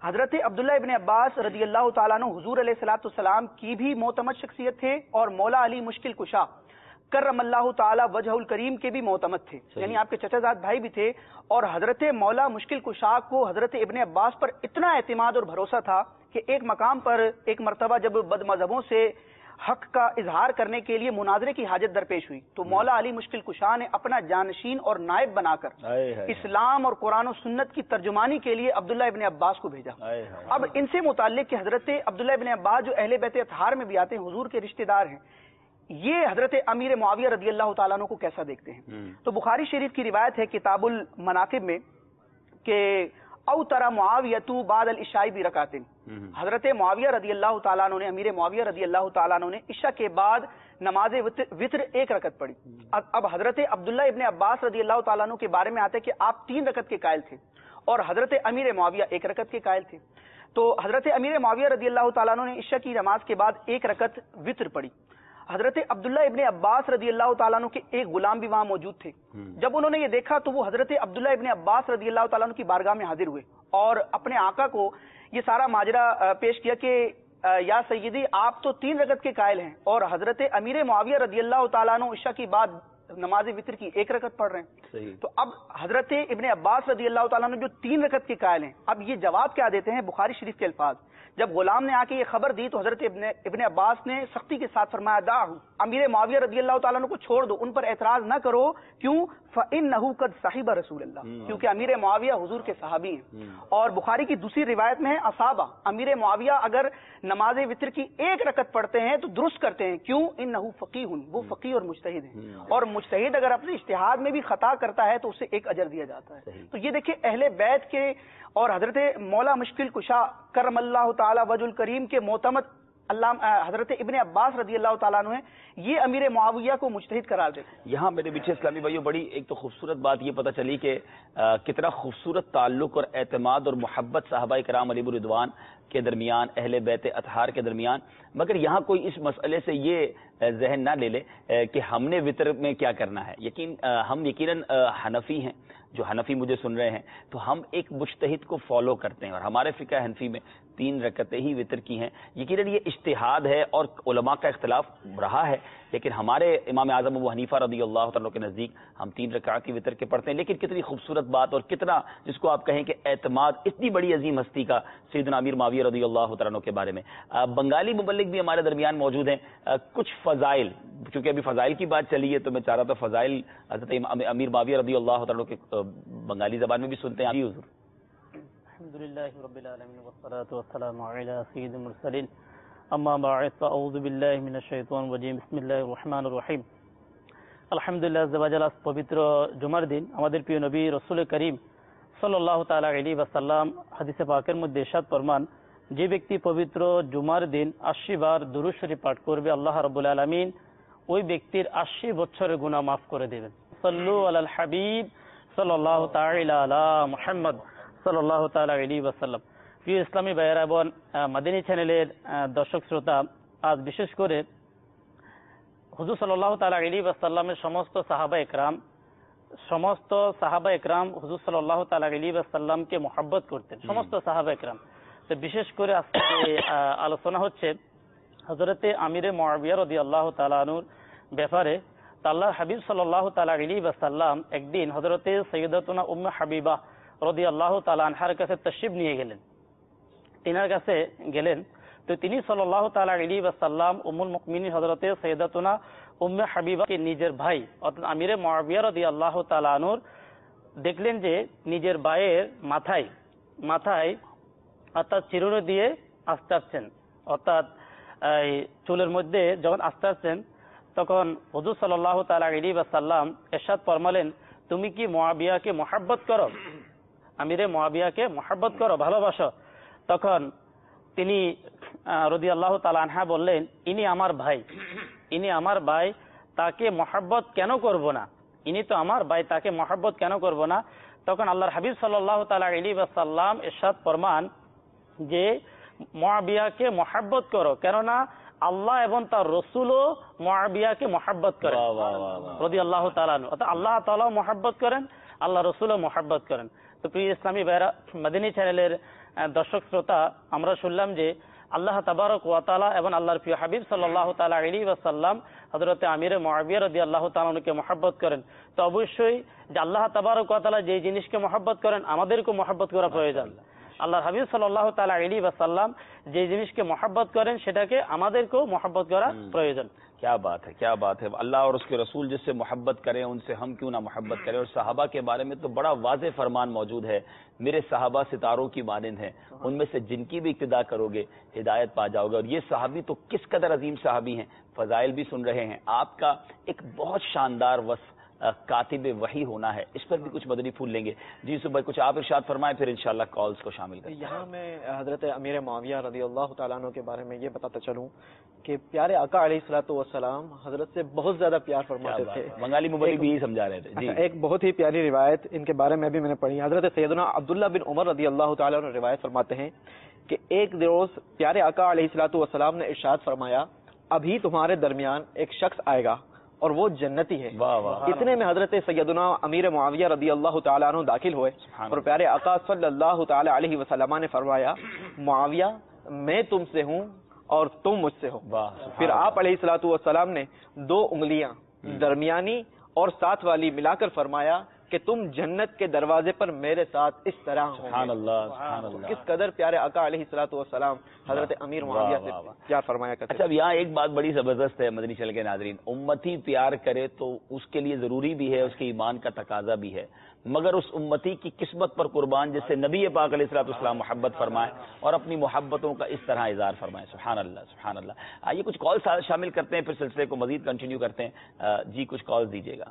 حضرت عبداللہ ابن عباس رضی اللہ تعالیٰ عنہ حضور علیہ الصلوۃ والسلام کی بھی معتمد شخصیت تھے اور مولا علی مشکل کشا کرم اللہ تعالی وجہ الکریم کے بھی معتمد تھے، یعنی آپ کے چچا زاد بھائی بھی تھے. اور حضرت مولا مشکل کشا کو حضرت ابن عباس پر اتنا اعتماد اور بھروسہ تھا کہ ایک مقام پر ایک مرتبہ جب بد مذہبوں سے حق کا اظہار کرنے کے لیے مناظرے کی حاجت درپیش ہوئی تو مولا علی مشکل کشا نے اپنا جانشین اور نائب بنا کر اسلام اور قرآن و سنت کی ترجمانی کے لیے عبداللہ ابن عباس کو بھیجا. اب ان سے متعلق کہ حضرت عبداللہ ابن عباس جو اہل بیت اطہار میں بھی آتے ہیں، حضور کے رشتہ دار ہیں، یہ حضرت امیر معاویہ رضی اللہ تعالیٰ عنہ کو کیسا دیکھتے ہیں؟ تو بخاری شریف کی روایت ہے کتاب المناقب میں کہ او ترى معاویہ بعد العشاء برکعت، حضرت معاویہ رضی اللہ تعالیٰ عنہ نے امیر معاویہ رضی اللہ تعالیٰ عنہ نے عشاء کے بعد نماز وتر ایک رکعت پڑھی. اب حضرت عبداللہ ابن عباس رضی اللہ تعالیٰ عنہ کے بارے میں آتا ہے کہ آپ تین رکعت کے قائل تھے اور حضرت امیر معاویہ ایک رکعت کے قائل تھے. تو حضرت امیر معاویہ رضی اللہ تعالیٰ عنہ نے عشاء کی نماز کے بعد ایک رکعت وتر پڑھی. حضرت عبداللہ ابن عباس رضی اللہ تعالیٰ عنہ کے ایک غلام بھی وہاں موجود تھے. جب انہوں نے یہ دیکھا تو وہ حضرت عبداللہ ابن عباس رضی اللہ تعالیٰ عنہ کی بارگاہ میں حاضر ہوئے اور اپنے آقا کو یہ سارا ماجرا پیش کیا کہ یا سیدی آپ تو تین رکعت کے قائل ہیں اور حضرت امیر معاویہ رضی اللہ تعالیٰ عنہ عشاء کی بعد نماز وتر کی ایک رکعت پڑھ رہے ہیں. تو اب حضرت ابن عباس رضی اللہ تعالیٰ عنہ جو تین رکعت کے قائل ہیں، اب یہ جواب کیا دیتے ہیں؟ بخاری شریف کے الفاظ، جب غلام نے آ کے یہ خبر دی تو حضرت ابن ابن عباس نے سختی کے ساتھ فرمایا دعہ، امیر معاویہ رضی اللہ تعالیٰ عنہ کو چھوڑ دو، ان پر اعتراض نہ کرو. کیوں؟ فإنہ قد صحب رسول اللہ، کیونکہ امیر معاویہ حضور کے صحابی ہیں. اور بخاری کی دوسری روایت میں ہے اصابہ، امیر معاویہ اگر نماز وتر کی ایک رکعت پڑھتے ہیں تو درست کرتے ہیں. کیوں؟ انہ فقیہ، وہ فقیہ اور مجتہد ہیں، اور مجتہد اگر اپنے اجتہاد میں بھی خطا کرتا ہے تو اسے ایک اجر دیا جاتا ہے. تو یہ دیکھیں اہل بیت کے اور حضرت مولا مشکل کشا کرم اللہ تعالی وجہ الکریم کے معتمد اللہ حضرت ابن عباس رضی اللہ تعالیٰ عنہ ہیں، یہ امیر معاویہ کو مجتہد قرار دیتے ہیں. یہاں میرے پیچھے اسلامی بھائیوں بڑی ایک تو خوبصورت بات یہ پتہ چلی کہ کتنا خوبصورت تعلق اور اعتماد اور محبت صحابہ کرام علیہ الرضوان کے درمیان، اہل بیت اطہار کے درمیان. مگر یہاں کوئی اس مسئلے سے یہ ذہن نہ لے لے کہ ہم نے وطر میں کیا کرنا ہے. یقین ہم یقیناً حنفی ہیں، جو حنفی مجھے سن رہے ہیں تو ہم ایک مجتہد کو فالو کرتے ہیں اور ہمارے فقہ حنفی میں تین رکعتیں ہی وطر کی ہیں. یقیناً یہ اجتہاد ہے اور علماء کا اختلاف رہا ہے، لیکن ہمارے امام اعظم ابو حنیفہ رضی اللہ تعالیٰ کے نزدیک ہم تین رکعت کی وطر کے پڑھتے ہیں. لیکن کتنی خوبصورت بات اور کتنا جس کو آپ کہیں کہ اعتماد اتنی بڑی عظیم ہستی کا سیدنا امیر معاویہ رضی اللہ تعالیٰ کے بارے میں. بنگالی مبلغ بھی ہمارے درمیان موجود ہیں. کچھ فضائل، چونکہ ابھی فضائل کی بات چلی ہے تو میں چاہ رہا تھا فضائل حضرت امیر معاویہ رضی اللہ تعالیٰ کے بنگالی زبان میں بھی سنتے ہیں. حضور الحمدللہ رب العالمین والصلاة والسلام علی سید المرسلین اما بعد فاعوذ باللہ من الشیطان الرجیم بسم اللہ الرحمن الرحیم. আলহামদুলিল্লাহ আযজা ওয়া জাল্লা পবিত্র জুমার দিন আমাদের প্রিয় নবী রাসূল করিম সাল্লাল্লাহু তাআলা আলাইহি ওয়াসাল্লাম হাদিসে পাকের মধ্যে ইরশাদ ফরমান, যে ব্যক্তি পবিত্র জুমার দিন আশি বার দুরূদ শরীফ পাঠ করবে আল্লাহ রাব্বুল আলামিন ওই ব্যক্তির আশি বছরের গুনাহ মাফ করে দেবেন. সাল্লু আলাল হাবিব সাল্লাল্লাহু তাআলা আলা মুহাম্মদ সাল্লাল্লাহু তাআলা আলাইহি ওয়াসাল্লাম. প্রিয় ইসলামী ভাইয়েরা এবং মাদানী চ্যানেলের দর্শক শ্রোতা, আজ বিশেষ করে হুজুর সাল্লাল্লাহু তাআলা আলাইহি ওয়াসাল্লামের সমস্ত সাহাবা একরাম সমস্ত সাহাবা একরাম হুজুর সাল্লাল্লাহু তাআলা আলাইহি ওয়াসাল্লামকে মহব্বত করতেন, সমস্ত সাহাবা একরাম. তো বিশেষ করে আজকে যে আলোচনা হচ্ছে হযরতে আমিরে মুআবিয়া রাদিয়াল্লাহু তাআলা আনহুর ব্যাপারে, তা আল্লাহর হাবিব সাল্লাল্লাহু তাআলা আলাইহি ওয়াসাল্লাম একদিন হযরতে সাইয়্যিদাতুনা উম্মে হাবিবা রাদিয়াল্লাহু তাআলা আনহার কাছে তাশরিফ নিয়ে গেলেন, তিনার কাছে গেলেন. তো তিনি সাল্লাল্লাহু তাআলা আলাইহি ওয়াসাল্লাম উম্মুল মুমিনিন হযরতে সাইয়্যিদাতুনা উম্মে হাবিবাকে নিজের ভাই অর্থাৎ আমিরে মুআবিয়া রাদিয়াল্লাহু তাআলা আনহুর দেখলেন যে নিজের ভাইয়ের মাথায় মাথায় অর্থাৎ চিরুনি দিয়ে আস্তাচ্ছেন, অর্থাৎ এই চুলের মধ্যে যখন আস্তাচ্ছেন তখন হুজুর সাল্লাল্লাহু তাআলা আলাইহি ওয়াসাল্লাম ইরশাদ ফরমালেন, তুমি কি মুআবিয়াকে মহব্বত করো, আমিরে মুআবিয়াকে মহব্বত করো, ভালোবাসো? তখন তিনি রাদিয়াল্লাহু তাআলা আনহা বললেন, ইনি আমার ভাই, ইনি আমার ভাই, তাকে মহব্বত কেন করব না, ইনি তো আমার ভাই, তাকে মহব্বত কেন করব না? তখন আল্লাহর হাবিব সাল্লাল্লাহু তাআলা আলাইহি ওয়াসাল্লাম ইরশাদ ফরমান যে মুআবিয়াকে মহব্বত করো, কেননা আল্লাহ এবং তার রাসূলও মুআবিয়াকে মহব্বত করেন রাদিয়াল্লাহু তাআলা আনহু, অর্থাৎ আল্লাহ তাআলাও মহব্বত করেন, আল্লাহ রাসূলও মহব্বত করেন. তো প্রিয় ইসলামী ভাইরা, মাদানী চ্যানেলের দর্শক শ্রোতা, আমরা শুনলাম যে আল্লাহ তাবারক ওয়া তাআলা এবং আল্লাহর প্রিয় হাবিব সাল্লাল্লাহু তাআলা আলাইহি ওয়াসাল্লাম হযরতে আমির মুআবিয়া রাদিয়াল্লাহু তাআলা আনহুকে মহব্বত করেন। তো অবশ্যই যে আল্লাহ তাবারক ওয়া তাআলা যে জিনিসকে মহব্বত করেন আমাদেরকেও মহব্বত করা প্রয়োজন। আল্লাহর হাবিব সাল্লাল্লাহু তাআলা আলাইহি ওয়াসাল্লাম যে জিনিসকে মহব্বত করেন সেটাকে আমাদেরকেও মহব্বত করা প্রয়োজন। क्या बात है, क्या बात है। अल्लाह और उसके रसूल जिससे मोहब्बत करें उनसे हम क्यों ना मोहब्बत करें। और सहाबा के बारे में तो बड़ा वाज़े फरमान मौजूद है, मेरे सहाबा सितारों की मानिंद हैं, उनमें से जिनकी भी इक्तिदा करोगे हिदायत पा जाओगे। और ये सहाबी तो किस कदर अजीम सहाबी हैं, फ़ज़ाइल भी सुन रहे हैं। आपका एक बहुत शानदार वस्फ कातिब वही होना है, इस पर भी कुछ मदनी फूल लेंगे। जी सुबह कुछ आप इरशाद फरमाएं, फिर इंशाल्लाह कॉल्स को शामिल करें। यहाँ मैं हजरत अमीर मुआविया रज़ियल्लाहु ताला अन्हु के बारे में ये बताता चलूँ कि प्यारे आका अलैहिस्सलातु वस्सलाम हजरत से बहुत ज्यादा प्यार फरमाते थे। बंगाली मुबल्लिग भी यही समझा रहे थे जी। एक बहुत ही प्यारी रिवायत इनके बारे में भी मैंने पढ़ी। हजरत सैयदना अब्दुल्ला बिन उमर रज़ियल्लाहु ताला अन्हु रिवायत फरमाते हैं कि एक रोज प्यारे आका अलैहिस्सलातु वस्सलाम ने इरशाद फरमाया, अभी तुम्हारे दरमियान एक शख्स आएगा और वो जन्नती है। वाह वाह। इतने में हजरत सैयदना अमीर मुआविया रदियल्लाहु ताला अन्हु दाखिल हुए और प्यारे आका सल्लल्लाहु ताला अलैहि वसल्लम ने फरमाया, मुआविया मैं तुमसे हूँ और तुम मुझसे हो। फिर आप अलैहिस्सलातु वस्सलाम ने दो उंगलियां दरमियानी और साथ वाली मिलाकर फरमाया कि तुम जन्नत के दरवाजे पर मेरे साथ इस तरह हो। सुभान अल्लाह, सुभान अल्लाह। किस कदर प्यारे आका अलैहिस्सलातु वस्सलाम हजरत अमीर मुआविया से प्यार फरमाया करते। अच्छा, अब यहाँ एक बात बड़ी जबरदस्त है मदनी चैनल के नाजरीन, उम्मती प्यार करे तो उसके लिए जरूरी भी है, उसके ईमान का तकाजा भी है, मगर उस उम्मती की किस्मत पर कुर्बान जिससे नबी पाक अलैहिस्सलाम मोहब्बत फरमाए और अपनी मोहब्बतों का इस तरह इज़हार फरमाए। सुभान अल्लाह, सुभान अल्लाह। आइए कुछ कॉल शामिल करते हैं, फिर सिलसिले को मजीद कंटिन्यू करते हैं। जी कुछ कॉल दीजिएगा।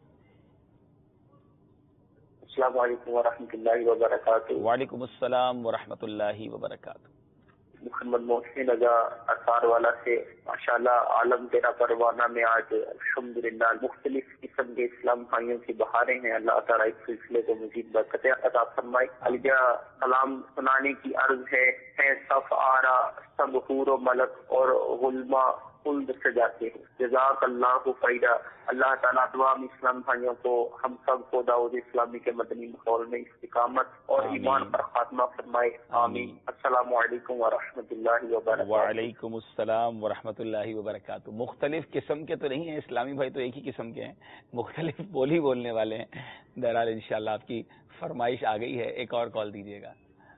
अस्सलाम वालेकुम व रहमतुल्लाहि व बरकातुहू। वालेकुम अस्सलाम व रहमतुल्लाहि व बरकातुहू। मोहम्मद मोहसिन रजा असार वाला से माशाल्लाह आलम तेरा परवाना में आज अल्हम्दुलिल्लाह मुख्तलिफ किस्म के इस्लाम भाइयों की बहारें हैं। अल्लाह ताला इस सिलसिले को मजीद बरकतें अता फरमाए। अलजा सलाम सुनाने की अर्ज है, है सफ आरा सब हूर व मलक और गुलमा कुल्द से जाते हैं। जज़ाक अल्लाह फ़ैदा। अल्लाह ताला तमाम इस्लाम भाइयों को हम सब को दाऊद इस्लामी के मदनी माहौल में इस्तिकामत और ईमान पर खात्मा फरमाए। आमीन। अस्सलामु अलैकुम व रहमतुल्लाहि व बरकातुहू। वालेकुम अस्सलाम व रहमतुल्लाहि व बरकातुहू। मुख्तलिफ किस्म के तो नहीं है इस्लामी भाई, तो एक ही किस्म के हैं, मुख्तलिफ बोली बोलने वाले हैं। बहरहाल इंशाल्लाह आपकी फरमाइश आ गई है, एक और कॉल दीजिएगा।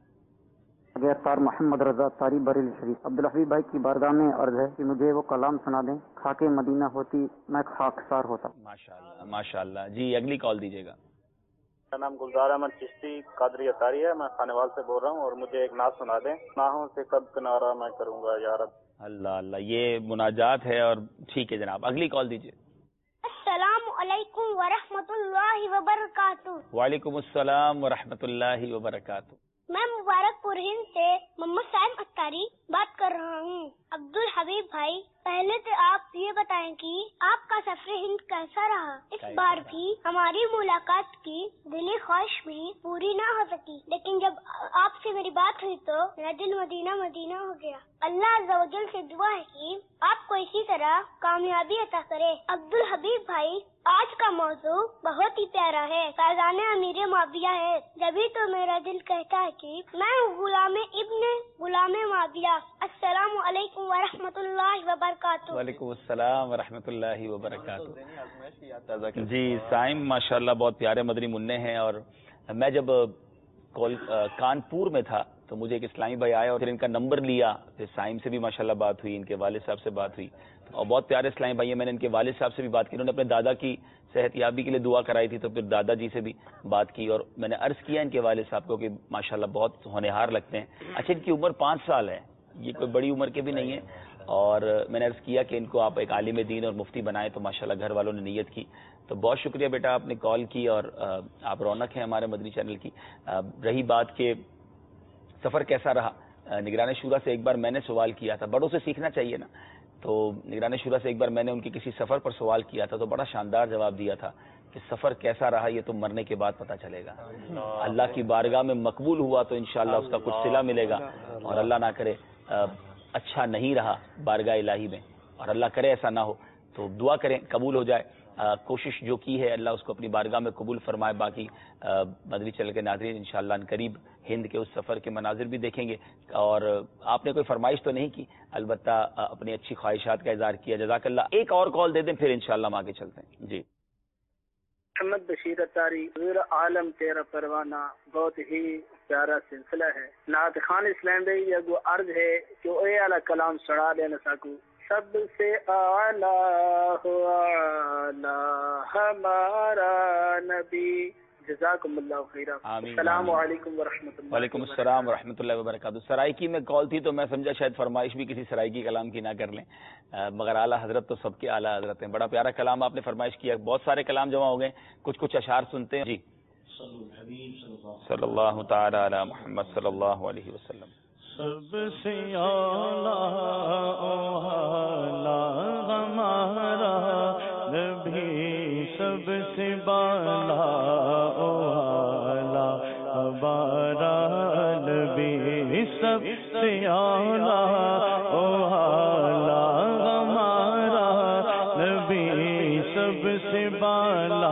अतार मोहम्मद रजा तारी बरेली शरीफ। अब्दुल हबीब भाई की बारगाह में अर्ज है कि मुझे वो कलाम सुना दें, खाके मदीना होती मैं खाकसार होता। माशाअल्लाह, माशाअल्लाह। जी अगली कॉल दीजिएगा। मेरा नाम गुलजार अहमद चिश्ती कादरी अतारी है, मैं खानेवाल से बोल रहा हूँ और मुझे एक नात सुना दें, नाहों से कब किनारा मैं करूँगा या रब। अल्लाह अल्लाह, ये मुनाजात है और ठीक है जनाब, अगली कॉल दीजिए। अस्सलामु अलैकुम व रहमतुल्लाहि व बरकातुहू। वालेकुम अस्सलाम व रहमतुल्लाहि व बरकातुहू। मैं मुबारकपुर हिंद से मोहम्मद साइम अत्तारी बात कर रहा हूँ। अब्दुल हबीब भाई, पहले तो आप ये बताएं कि आपका सफर हिंद कैसा रहा। इस बार भी हमारी मुलाकात की दिली ख्वाहिश भी पूरी ना हो सकी, लेकिन जब आपसे मेरी बात हुई तो मेरा दिल मदीना मदीना हो गया। अल्लाह अज़्ज़ा वजल से दुआ है कि आपको इसी तरह कामयाबी अता करे। अब्दुल हबीब भाई, आज का मौजू बहुत ही प्यारा है, फैज़ान अमीर मुआविया है, जभी तो मेरा दिल कहता है कि मैं हूँ गुलाम इब्न गुलाम मुआविया। अस्सलामु अलैकुम व रहमतुल्लाहि व बरकातुहू। वालेकुम अस्सलाम व रहमतुल्लाहि व बरकातुहू। जी साइम माशाल्लाह बहुत प्यारे मदनी मुन्ने हैं, और मैं जब कोल कानपुर में था तो मुझे एक इस्लामी भाई आया और फिर इनका नंबर लिया, फिर साइम से भी माशाल्लाह बात हुई, इनके वालिद साहब से बात हुई, और बहुत प्यारे इस्लामी भाई हैं। मैंने इनके वालिद साहब से भी बात की, उन्होंने अपने दादा की सेहतयाबी के लिए दुआ कराई थी, तो फिर दादाजी से भी बात की और मैंने अर्ज किया इनके वालिद साहब को कि माशाल्लाह बहुत होनहार लगते हैं। अच्छा, इनकी उम्र पाँच साल है, ये कोई बड़ी उम्र के भी नहीं है, और मैंने अर्ज किया कि इनको आप एक आलिम दीन और मुफ्ती बनाएं, तो माशाल्लाह घर वालों ने नीयत की। तो बहुत शुक्रिया बेटा, आपने कॉल की और आप रौनक हैं हमारे मदनी चैनल की। रही बात के सफ़र कैसा रहा, निगरान शुरा से एक बार मैंने सवाल किया था, बड़ों से सीखना चाहिए ना, तो निगरान शुरा से एक बार मैंने उनके किसी सफ़र पर सवाल किया था, तो बड़ा शानदार जवाब दिया था कि सफ़र कैसा रहा ये तो मरने के बाद पता चलेगा। अल्लाह की बारगाह में मकबूल हुआ तो इंशाअल्लाह उसका कुछ सिला मिलेगा, और अल्लाह ना करे अच्छा नहीं रहा बारगाह इलाही में, और अल्लाह करे ऐसा ना हो, तो दुआ करें कबूल हो जाए। کوشش جو کی ہے اللہ اس کو اپنی بارگاہ میں قبول فرمائے. باقی مدنی چینل کے ناظرین انشاءاللہ ان قریب ہند کے اس سفر کے مناظر بھی دیکھیں گے. اور آپ نے کوئی فرمائش تو نہیں کی, البتہ اپنی اچھی خواہشات کا اظہار کیا. جزاک اللہ. ایک اور کال دے دیں پھر انشاءاللہ ہم آگے چلتے ہیں. جی محمد بشیر اتاری, حضور عالم تیرا پروانہ, بہت ہی پیارا سلسلہ ہے. نعت خان اسلام بھائی اگو عرض ہے کہ اے اعلیٰ کلام سڑا دینا ساکو, سب سے اعلیٰ ہو اعلیٰ ہمارا نبی. جزاکم اللہ خیرہ. السلام علیکم ورحمۃ اللہ. وعلیکم السلام ورحمۃ اللہ وبرکاتہ. سرائکی میں کال تھی تو میں سمجھا شاید فرمائش بھی کسی سرائکی کلام کی نہ کر لیں, مگر اعلیٰ حضرت تو سب کے اعلیٰ حضرت ہیں. بڑا پیارا کلام آپ نے فرمائش کیا. بہت سارے کلام جمع ہو گئے, کچھ کچھ اشعار سنتے ہیں. جی صلی اللہ تعالی علی محمد صلی اللہ علیہ وسلم. سب سے اعلیٰ ہمارا نبی, سب سے بالا ہمارا نبی, سب سے اعلیٰ ہمارا نبی, سب سے بالا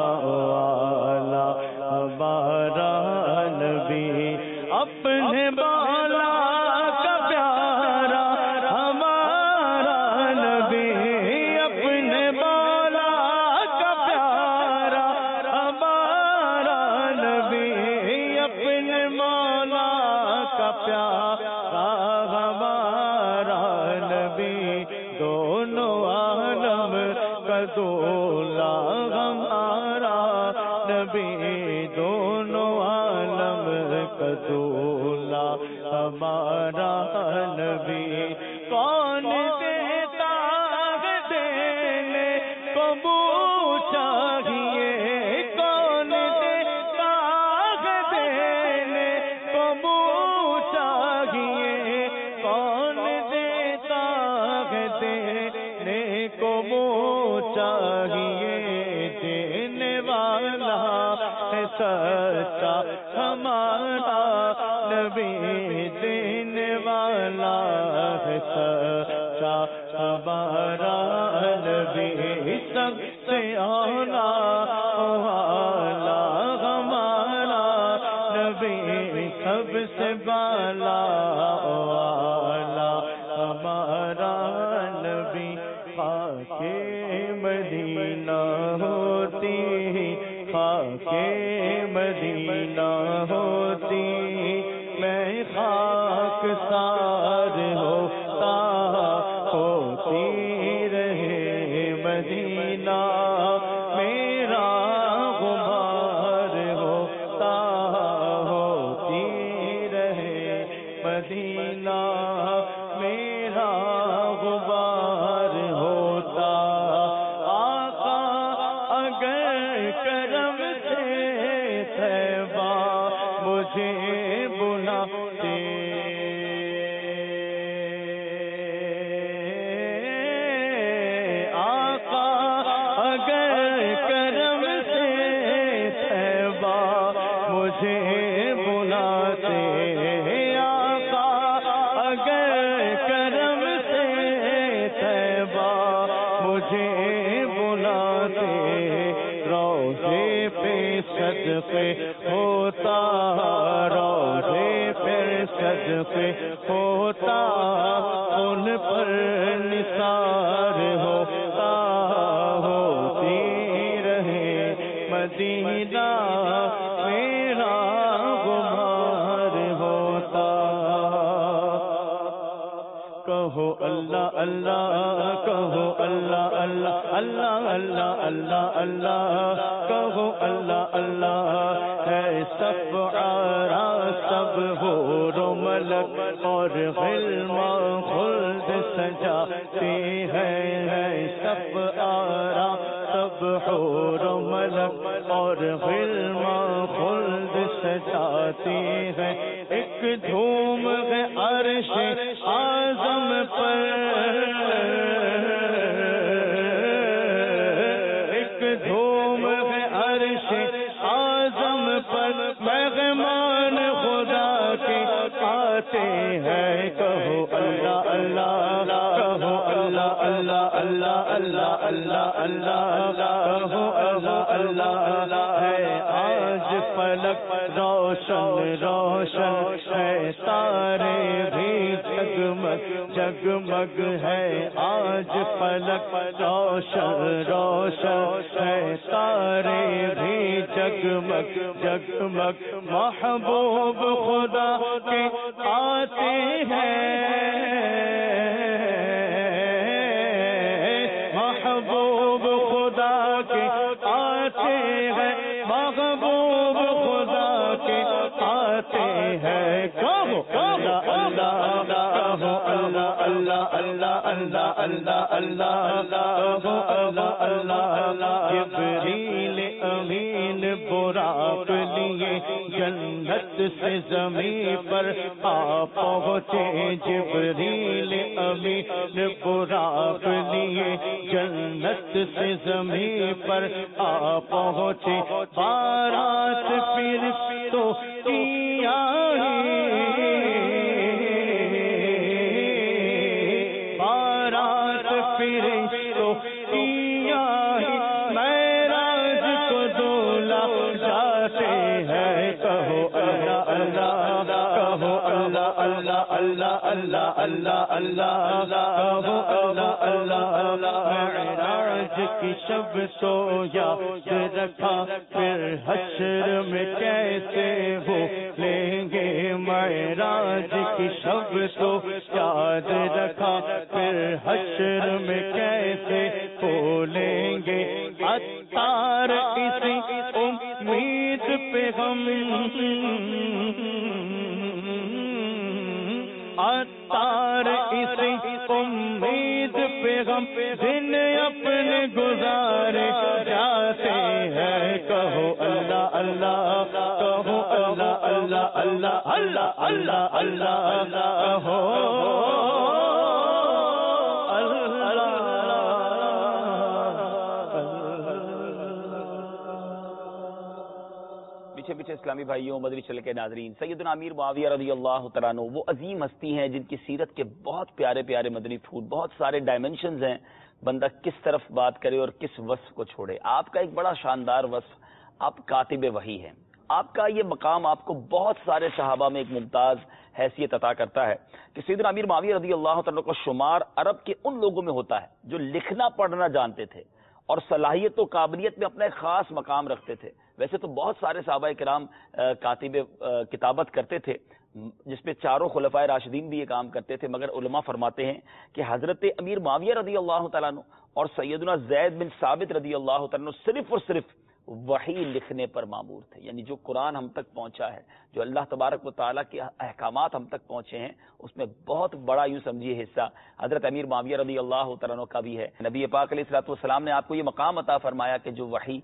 ہمارا نبی. اپنے بالا کا پیارا ہمارا نبی, اپنے بالا کا پیارا ہمارا نبی, اپنے مولا کا پیارا ہمارا نبی. دونوں عالم کا دولا ہمارا نبی, دونوں عالم کا دولا ہمارا نبی. کون دیتا ہے دینے کو منہ چاہیے, کون دیتا ہے دینے کو منہ چاہیے, کون دیتا ہے دینے کو منہ چاہیے. دینے والا ہے سچا ہمارا نبی, دینے والا ہے سچا ہمارا نبی. سب سے اعلیٰ ہمارا نبی, سب سے بالا ہمارا نبی. خاک مدینہ ہوتی, خاک مدینہ ہوتی, میں خاک سار ہوتا, ہوتی رہے مدینہ, میرا غبار ہوتا, ہوتی رہے مدینہ, میرا غبار ہوتا. آقا اگر کرم سے طیبہ مجھے بلاتے, آقا اگر کرم سے طیبہ مجھے بلاتے, آقا اگر کرم سے طیبہ مجھے بلاتے, روضے پہ صدقے ہوتا, روضے پہ صدقے ہوتا, ان پر نثار ہوتا, ہوتی رہے مدینہ, میرا غبار ہوتا. کہو اللہ اللہ, کہو اللہ اللہ, اللہ اللہ اللہ اللہ, کہو اللہ اللہ. ہے سب آرا سب حور و ملک اور غلم خلد سجاتی ہے, ہے سب آرا سب حور و ملک اور غلم خلد سجاتی ہے. ایک دھوم ہے عرش اعظم پر, ایک دھوم ہے عرش اعظم پر, مہمان خدا کے آتے ہیں کہو اللہ اللہ کہو اللہ اللہ اللہ اللہ اللہ اللہ کہو اللہ اللہ ہے آج فلک روشن روشن ہے تارے بھی جگمگ جگمگ ہے آج فلک روشن روشن ہے تارے بھی جگمگ جگمگ محبوب خدا کے آتے ہیں محبوب خدا کے آتے ہیں محبوب خدا کے آتے ہیں کہو اللہ اللہ کہو اللہ اللہ اللہ اللہ اللہ اللہ کہو اللہ اللہ جبریل امین براق لیے جنت سے زمین پر آ پہنچے جبریل امین براق لیے جنت سے زمین پر آ پہنچے بارات پھر تو کیا بارات پھر تو کیا معراج کو دولا جاتے ہیں کہو اللہ اللہ کہو اللہ اللہ اللہ اللہ اللہ اللہ کہو اللہ اللہ معراج کی شب تو یاد رکھا پھر حشر میں کیسے ہو لیں گے معراج کی شب تو یاد رکھا پھر حشر میں کیسے ہو لیں گے اتار اسی امید پہ ہم اتار اسی امید پہ ہم دن اپنے گزارے جاتے ہیں کہو اللہ اللہ کہو اللہ اللہ اللہ اللہ اللہ اللہ ہو پیچھے پیچھے اسلامی بھائیوں مدری چل کے ناظرین سیدنا امیر معاویہ رضی اللہ تعالیٰ عنہ وہ عظیم ہستی ہیں جن کی سیرت کے بہت پیارے پیارے مدنی پھول بہت سارے ڈائمنشنز ہیں بندہ کس طرف بات کرے اور کس وصف کو چھوڑے آپ کا ایک بڑا شاندار وصف آپ کاتب وحی ہیں آپ کا یہ مقام آپ کو بہت سارے صحابہ میں ایک ممتاز حیثیت عطا کرتا ہے کہ سیدنا امیر معاویہ رضی اللہ تعالیٰ کا شمار عرب کے ان لوگوں میں ہوتا ہے جو لکھنا پڑھنا جانتے تھے اور صلاحیت و قابلیت میں اپنا ایک خاص مقام رکھتے تھے. ویسے تو بہت سارے صحابہ کرام کاتب کتابت کرتے تھے جس پہ چاروں خلفائے راشدین بھی یہ کام کرتے تھے، مگر علماء فرماتے ہیں کہ حضرت امیر معاویہ رضی اللہ تعالیٰ عنہ اور سیدنا زید بن ثابت رضی اللہ تعالیٰ عنہ صرف اور صرف وحی لکھنے پر مامور تھے. یعنی جو قرآن ہم تک پہنچا ہے، جو اللہ تبارک و تعالیٰ کے احکامات ہم تک پہنچے ہیں، اس میں بہت بڑا یوں سمجھیے حصہ حضرت امیر معاویہ رضی اللہ تعالیٰ عنہ کا بھی ہے. نبی پاک علیہ الصلوۃ والسلام نے آپ کو یہ مقام عطا فرمایا کہ جو وحی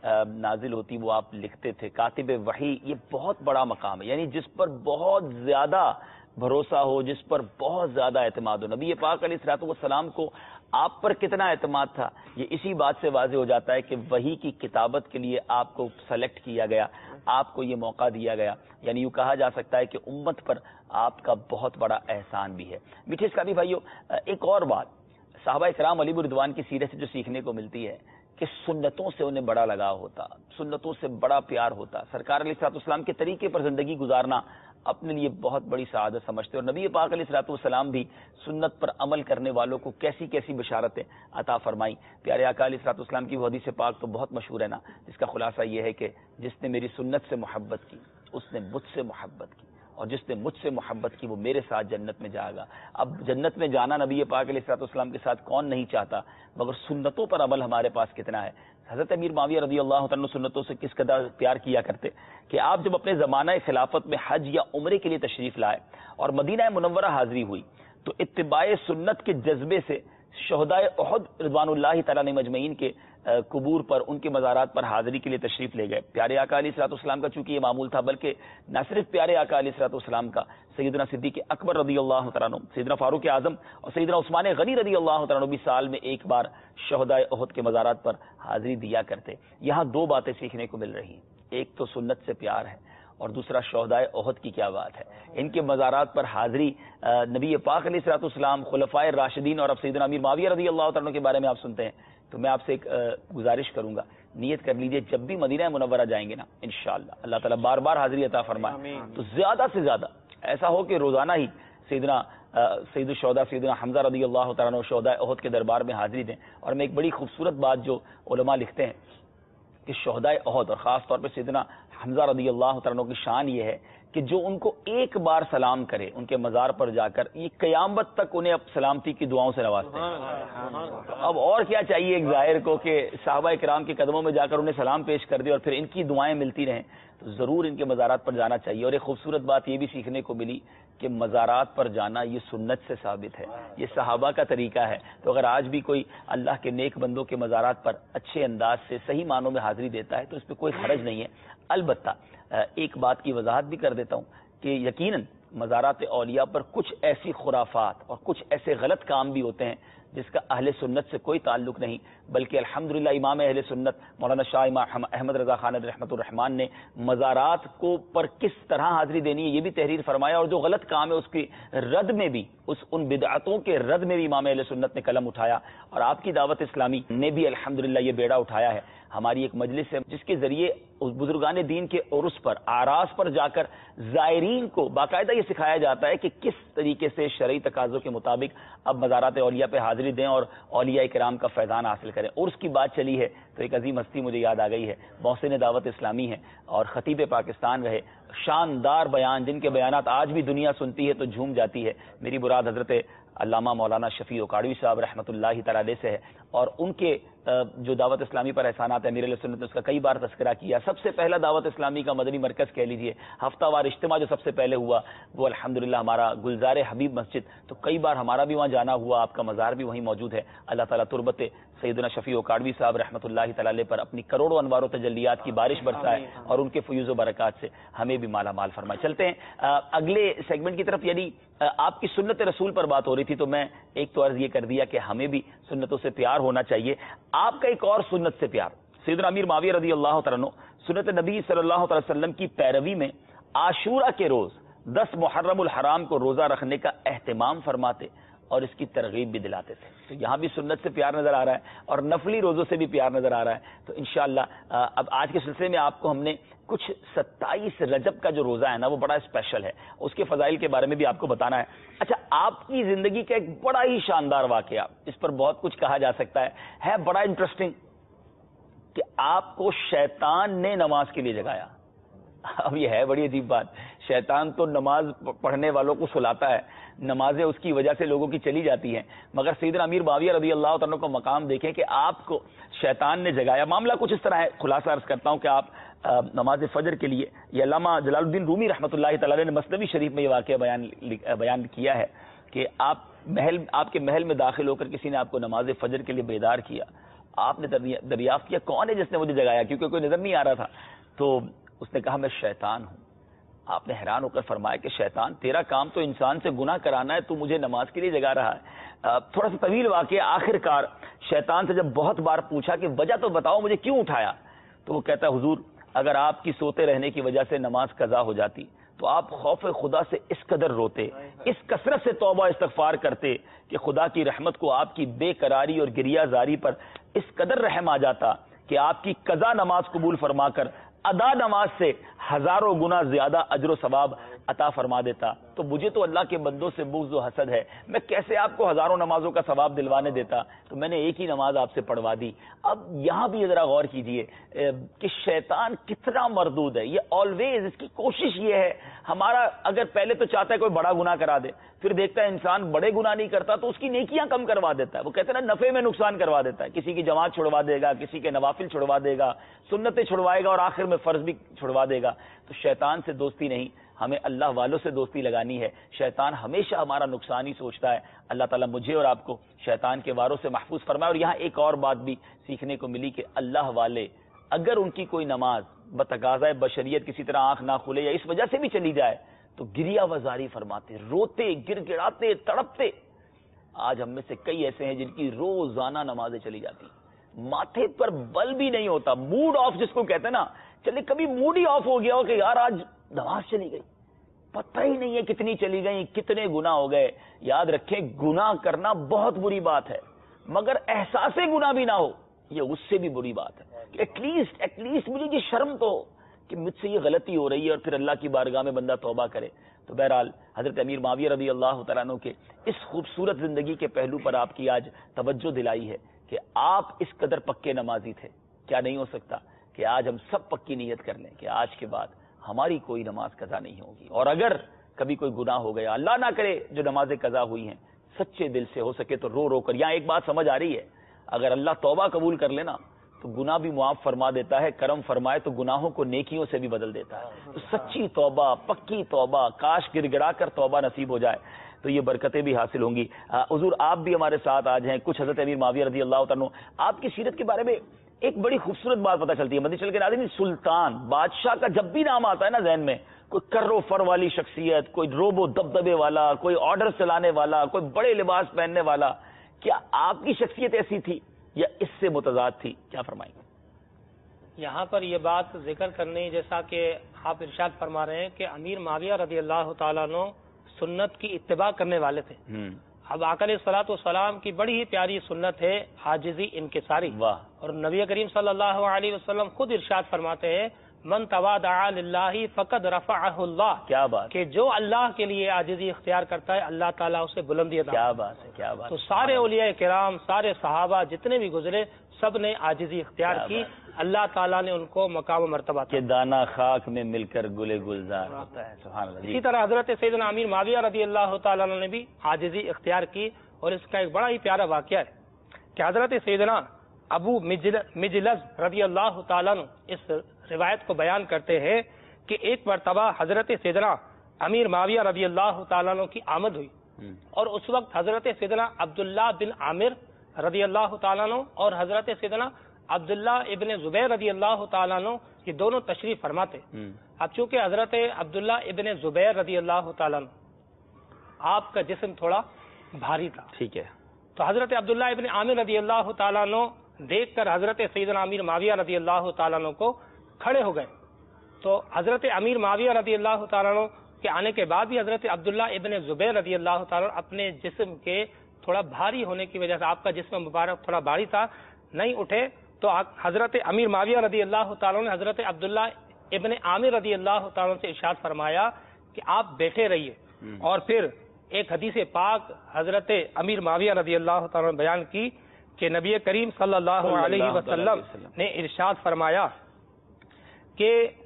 نازل ہوتی وہ آپ لکھتے تھے. کاتب وحی یہ بہت بڑا مقام ہے، یعنی جس پر بہت زیادہ بھروسہ ہو، جس پر بہت زیادہ اعتماد ہو. نبی پاک علیہ الصلوۃ والسلام کو آپ پر کتنا اعتماد تھا یہ اسی بات سے واضح ہو جاتا ہے کہ وحی کی کتابت کے لیے آپ کو سلیکٹ کیا گیا، آپ کو یہ موقع دیا گیا. یعنی یوں کہا جا سکتا ہے کہ امت پر آپ کا بہت بڑا احسان بھی ہے. میٹھے اسلامی بھائیو، ایک اور بات صحابہ کرام علیہ رضوان کی سیرت سے جو سیکھنے کو ملتی ہے کہ سنتوں سے انہیں بڑا لگاؤ ہوتا، سنتوں سے بڑا پیار ہوتا. سرکار علیہ الصلوۃ والسلام کے طریقے پر زندگی گزارنا اپنے لیے بہت بڑی سعادت سمجھتے. اور نبی پاک علیہ الصلوۃ والسلام بھی سنت پر عمل کرنے والوں کو کیسی کیسی بشارتیں عطا فرمائی. پیارے آقا علیہ الصلوۃ والسلام کی وہ حدیث پاک تو بہت مشہور ہے نا، جس کا خلاصہ یہ ہے کہ جس نے میری سنت سے محبت کی اس نے مجھ سے محبت کی، اور جس نے مجھ سے محبت کی وہ میرے ساتھ جنت میں جائے گا. اب جنت میں جانا نبی پاک علیہ الصلوۃ والسلام کے ساتھ کون نہیں چاہتا، مگر سنتوں پر عمل ہمارے پاس کتنا ہے. حضرت امیر معاویہ رضی اللہ عنہ سنتوں سے کس قدر پیار کیا کرتے کہ آپ جب اپنے زمانہ خلافت میں حج یا عمرے کے لیے تشریف لائے اور مدینہ منورہ حاضری ہوئی تو اتباع سنت کے جذبے سے شہدائے احد رضوان اللہ تعالیٰ مجمعین کے قبور پر ان کے مزارات پر حاضری کے لیے تشریف لے گئے. پیارے آقا علیہ الصلوۃ والسلام کا چونکہ یہ معمول تھا، بلکہ نہ صرف پیارے آقا علیہ الصلوۃ والسلام کا، سیدنا صدیق اکبر رضی اللہ تعالیٰ عنہ، سیدنا فاروق اعظم اور سیدنا عثمان غنی رضی اللہ تعالیٰ عنہ بھی سال میں ایک بار شہدائے احد کے مزارات پر حاضری دیا کرتے. یہاں دو باتیں سیکھنے کو مل رہی ہیں. ایک تو سنت سے پیار ہے اور دوسرا شہدائے احد کی کیا بات ہے. ان کے مزارات پر حاضری نبی پاک علیہ الصلوۃ والسلام، خلفائے راشدین اور اب سیدنا امیر معاویہ رضی اللہ تعالیٰ عنہ کے بارے میں آپ سنتے ہیں. تو میں آپ سے ایک گزارش کروں گا، نیت کر لیجئے جب بھی مدینہ منورہ جائیں گے نا انشاءاللہ اللہ تعالیٰ بار بار حاضری عطا فرمائے تو زیادہ سے زیادہ ایسا ہو کہ روزانہ ہی سیدنا سید الشہداء سیدنا حمزہ رضی اللہ تعالیٰ عنہ شہداء احد کے دربار میں حاضری دیں. اور میں ایک بڑی خوبصورت بات جو علماء لکھتے ہیں کہ شہداء احد اور خاص طور پہ سیدنا حمزہ رضی اللہ تعالیٰ عنہ کی شان یہ ہے کہ جو ان کو ایک بار سلام کرے ان کے مزار پر جا کر، یہ قیامت تک انہیں اب سلامتی کی دعاؤں سے نوازتے ہیں. اب اور کیا چاہیے ایک ظاہر کو کہ صحابہ کرام کے قدموں میں جا کر انہیں سلام پیش کر دے اور پھر ان کی دعائیں ملتی رہیں. تو ضرور ان کے مزارات پر جانا چاہیے. اور ایک خوبصورت بات یہ بھی سیکھنے کو ملی کہ مزارات پر جانا یہ سنت سے ثابت ہے، یہ صحابہ کا طریقہ ہے. تو اگر آج بھی کوئی اللہ کے نیک بندوں کے مزارات پر اچھے انداز سے صحیح معنوں میں حاضری دیتا ہے تو اس پہ کوئی حرج نہیں ہے. البتہ ایک بات کی وضاحت بھی کر دیتا ہوں کہ یقیناً مزارات اولیاء پر کچھ ایسی خرافات اور کچھ ایسے غلط کام بھی ہوتے ہیں جس کا اہل سنت سے کوئی تعلق نہیں، بلکہ الحمدللہ امام اہل سنت مولانا شاہ امام احمد رضا خان رحمۃ الرحمان نے مزارات کو پر کس طرح حاضری دینی ہے یہ بھی تحریر فرمایا. اور جو غلط کام ہے اس کی رد میں بھی، اس ان بدعتوں کے رد میں بھی امام اہل سنت نے قلم اٹھایا. اور آپ کی دعوت اسلامی نے بھی الحمدللہ یہ بیڑا اٹھایا ہے. ہماری ایک مجلس ہے جس کے ذریعے بزرگان دین کے عرس پر، آراس پر جا کر زائرین کو باقاعدہ یہ سکھایا جاتا ہے کہ کس طریقے سے شرعی تقاضوں کے مطابق اب مزارات اولیاء پہ حاضری دیں اور اولیاء کرام کا فیضان حاصل کریں. عرس کی بات چلی ہے تو ایک عظیم ہستی مجھے یاد آ گئی ہے، محسن دعوت اسلامی ہے اور خطیب پاکستان رہے. شاندار بیان جن کے بیانات آج بھی دنیا سنتی ہے تو جھوم جاتی ہے. میری مراد حضرت علامہ مولانا شفیع اوکاڑوی صاحب رحمۃ اللہ تعالی سے ہے. اور ان کے جو دعوت اسلامی پر احسانات امیر علیہ سنت نے اس کا کئی بار تذکرہ کیا. سب سے پہلا دعوت اسلامی کا مدنی مرکز کہہ لیجئے، ہفتہ وار اجتماع جو سب سے پہلے ہوا وہ الحمدللہ ہمارا گلزار حبیب مسجد. تو کئی بار ہمارا بھی وہاں جانا ہوا، آپ کا مزار بھی وہیں موجود ہے. اللہ تعالیٰ تربت سیدنا شفیع اوکاڑوی صاحب رحمۃ اللہ تعالی پر اپنی کروڑوں انوار و تجلیات کی بارش برسائے اور ان کے فیوز و برکات سے ہمیں بھی مالا مال فرمائے. چلتے ہیں اگلے سیگمنٹ کی طرف. یعنی آپ کی سنت رسول پر بات ہو رہی تھی تو میں ایک تو عرض یہ کر دیا کہ ہمیں بھی سنتوں سے پیار ہونا چاہیے. آپ کا ایک اور سنت سے پیار، سیدنا امیر معاویہ رضی اللہ تعالیٰ عنہ سنت نبی صلی اللہ تعالی وسلم کی پیروی میں عاشورہ کے روز دس محرم الحرام کو روزہ رکھنے کا اہتمام فرماتے اور اس کی ترغیب بھی دلاتے تھے. تو یہاں بھی سنت سے پیار نظر آ رہا ہے اور نفلی روزوں سے بھی پیار نظر آ رہا ہے. تو انشاءاللہ اب آج کے سلسلے میں آپ کو ہم نے کچھ ستائیس رجب کا جو روزہ ہے نا وہ بڑا اسپیشل ہے، اس کے فضائل کے بارے میں بھی آپ کو بتانا ہے. اچھا، آپ کی زندگی کا ایک بڑا ہی شاندار واقعہ، اس پر بہت کچھ کہا جا سکتا ہے ہے بڑا انٹرسٹنگ کہ آپ کو شیطان نے نماز کے لیے جگایا. اب یہ ہے بڑی عجیب بات، شیطان تو نماز پڑھنے والوں کو سلاتا ہے، نمازیں اس کی وجہ سے لوگوں کی چلی جاتی ہیں، مگر سیدنا امیر معاویہ رضی اللہ تعالیٰ کو مقام دیکھیں کہ آپ کو شیطان نے جگایا. معاملہ کچھ اس طرح ہے، خلاصہ عرض کرتا ہوں کہ آپ نماز فجر کے لیے، یہ علامہ جلال الدین رومی رحمۃ اللہ تعالی نے مثنوی شریف میں یہ واقعہ بیان بیان کیا ہے کہ آپ محل آپ کے محل میں داخل ہو کر کسی نے آپ کو نماز فجر کے لیے بیدار کیا. آپ نے دریافت کیا کون ہے جس نے مجھے جگایا، کیونکہ کوئی نظر نہیں آ رہا تھا. تو اس نے کہا میں شیطان ہوں. آپ نے حیران ہو کر فرمایا کہ شیطان، تیرا کام تو انسان سے گناہ کرانا ہے، تو مجھے نماز کے لیے جگا رہا ہے. تھوڑا سا طویل واقعہ. آخر کار شیطان سے جب بہت بار پوچھا کہ وجہ تو بتاؤ مجھے کیوں اٹھایا، تو وہ کہتا ہے حضور اگر آپ کی سوتے رہنے کی وجہ سے نماز قضا ہو جاتی تو آپ خوف خدا سے اس قدر روتے، اس کثرت سے توبہ استغفار کرتے کہ خدا کی رحمت کو آپ کی بے قراری اور گریہ زاری پر اس قدر رحم آ جاتا کہ آپ کی قضا نماز قبول فرما کر ادا نماز سے ہزاروں گنا زیادہ اجر و ثواب عطا فرما دیتا. تو مجھے تو اللہ کے بندوں سے بغض و حسد ہے، میں کیسے آپ کو ہزاروں نمازوں کا ثواب دلوانے دیتا، تو میں نے ایک ہی نماز آپ سے پڑھوا دی. اب یہاں بھی ذرا غور کیجئے کہ شیطان کتنا مردود ہے. یہ آلویز اس کی کوشش یہ ہے، ہمارا اگر پہلے تو چاہتا ہے کوئی بڑا گناہ کرا دے، پھر دیکھتا ہے انسان بڑے گناہ نہیں کرتا تو اس کی نیکیاں کم کروا دیتا ہے. وہ کہتے ہیں نا نفع میں نقصان کروا دیتا ہے، کسی کی جماعت چھڑوا دے گا، کسی کے نوافل چھڑوا دے گا، سنتیں چھڑوائے گا اور آخر میں فرض بھی چھڑوا دے گا. تو شیطان سے دوستی نہیں، ہمیں اللہ والوں سے دوستی لگانی ہے. شیطان ہمیشہ ہمارا نقصان ہی سوچتا ہے. اللہ تعالیٰ مجھے اور آپ کو شیطان کے واروں سے محفوظ فرمائے. اور یہاں ایک اور بات بھی سیکھنے کو ملی کہ اللہ والے اگر ان کی کوئی نماز بتقاضۂ بشریت کسی طرح آنکھ نہ کھلے یا اس وجہ سے بھی چلی جائے تو گریہ وزاری فرماتے، روتے، گر گڑاتے، تڑپتے. آج ہم میں سے کئی ایسے ہیں جن کی روزانہ نمازیں چلی جاتی، ماتھے پر بل بھی نہیں ہوتا، موڈ آف جس کو کہتے ہیں نا. چلے کبھی موڈ ہی آف ہو گیا ہو کہ یار آج نماز چلی گئی، پتہ ہی نہیں ہے کتنی چلی گئی، کتنے گناہ ہو گئے. یاد رکھیں گناہ کرنا بہت بری بات ہے، مگر احساس گناہ بھی نہ ہو یہ اس سے بھی بری بات ہے. ایٹ لیسٹ ایٹ لیسٹ مجھے یہ شرم تو ہو کہ مجھ سے یہ غلطی ہو رہی ہے، اور پھر اللہ کی بارگاہ میں بندہ توبہ کرے. تو بہرحال حضرت امیر معاویہ رضی اللہ تعالیٰ عنہ کے اس خوبصورت زندگی کے پہلو پر آپ کی آج توجہ دلائی ہے کہ آپ اس قدر پکے نمازی تھے. کیا نہیں ہو سکتا کہ آج ہم سب پکی نیت کر لیں کہ آج کے بعد ہماری کوئی نماز قضا نہیں ہوگی، اور اگر کبھی کوئی گناہ ہو گیا، اللہ نہ کرے جو نمازیں قضا ہوئی ہیں، سچے دل سے ہو سکے تو رو رو کر. یہاں ایک بات سمجھ آ رہی ہے، اگر اللہ توبہ قبول کر لینا تو گناہ بھی معاف فرما دیتا ہے، کرم فرمائے تو گناہوں کو نیکیوں سے بھی بدل دیتا ہے. تو سچی توبہ، پکی توبہ، کاش گڑ گڑا کر توبہ نصیب ہو جائے تو یہ برکتیں بھی حاصل ہوں گی. حضور آپ بھی ہمارے ساتھ آج ہیں. کچھ حضرت امیر معاویہ رضی اللہ تعالیٰ عنہ آپ کی سیرت کے بارے میں ایک بڑی خوبصورت بات پتہ چلتی ہے. مدنی چل کے ناظرین، سلطان بادشاہ کا جب بھی نام آتا ہے نا ذہن میں، کوئی کرو فر والی شخصیت، کوئی روبو دبدبے والا، کوئی آرڈر چلانے والا، کوئی بڑے لباس پہننے والا. کیا آپ کی شخصیت ایسی تھی یا اس سے متضاد تھی؟ کیا فرمائیں گے؟ یہاں پر یہ بات ذکر کرنی، جیسا کہ آپ ارشاد فرما رہے ہیں کہ امیر معاویہ رضی اللہ تعالیٰ عنہ سنت کی اتباع کرنے والے تھے. اب آقا علیہ الصلوۃ والسلام کی بڑی ہی پیاری سنت ہے عاجزی انکساری. اور نبی کریم صلی اللہ علیہ وسلم خود ارشاد فرماتے ہیں من تواضع للہ فقد رفعہ اللہ. کیا بات کہ جو اللہ کے لیے عاجزی اختیار کرتا ہے اللہ تعالیٰ اسے بلندی عطا. کیا بات ہے، کیا بات. تو سارے اولیاء کرام، سارے صحابہ جتنے بھی گزرے، سب نے عاجزی اختیار کی، اللہ تعالیٰ نے ان کو مقام و مرتبہ کہ دانا خاک میں مل کر گلے گلزار ہوتا ہے. سبحان اللہ. اسی طرح حضرت سیدنا امیر معاویہ رضی اللہ تعالیٰ عنہ نے بھی عاجزی اختیار کی، اور اس کا ایک بڑا ہی پیارا واقعہ ہے کہ حضرت سیدنا ابو مجلس رضی اللہ تعالیٰ عنہ اس روایت کو بیان کرتے ہیں کہ ایک مرتبہ حضرت سیدنا امیر معاویہ رضی اللہ تعالیٰ عنہ کی آمد ہوئی، اور اس وقت حضرت سیدنا عبداللہ بن عامر رضی اللہ تعالیٰ عنہ اور حضرت سیدنا عبداللہ ابن زبیر رضی اللہ تعالیٰ عنہ یہ دونوں تشریف فرماتے. اب چونکہ حضرت عبداللہ ابن زبیر رضی اللہ تعالیٰ عنہ آپ کا جسم تھوڑا بھاری تھا، ٹھیک ہے، تو حضرت عبداللہ ابن عامر رضی اللہ تعالیٰ عنہ دیکھ کر حضرت سیدنا امیر معاویہ رضی اللہ تعالیٰ عنہ کو کھڑے ہو گئے. تو حضرت امیر معاویہ رضی اللہ تعالیٰ عنہ کے آنے کے بعد بھی حضرت عبداللہ ابن زبیر رضی اللہ تعالیٰ عنہ اپنے جسم کے تھوڑا بھاری ہونے کی وجہ سے، آپ کا جسم مبارک تھوڑا بھاری تھا، نہیں اٹھے. تو حضرت امیر معاویہ رضی اللہ تعالیٰ عنہ نے حضرت عبداللہ ابن عامر رضی اللہ تعالیٰ عنہ سے ارشاد فرمایا کہ آپ بیٹھے رہیے. اور پھر ایک حدیث پاک حضرت امیر معاویہ رضی اللہ تعالیٰ عنہ بیان کی کہ نبی کریم صلی اللہ علیہ وسلم نے ارشاد فرمایا کہ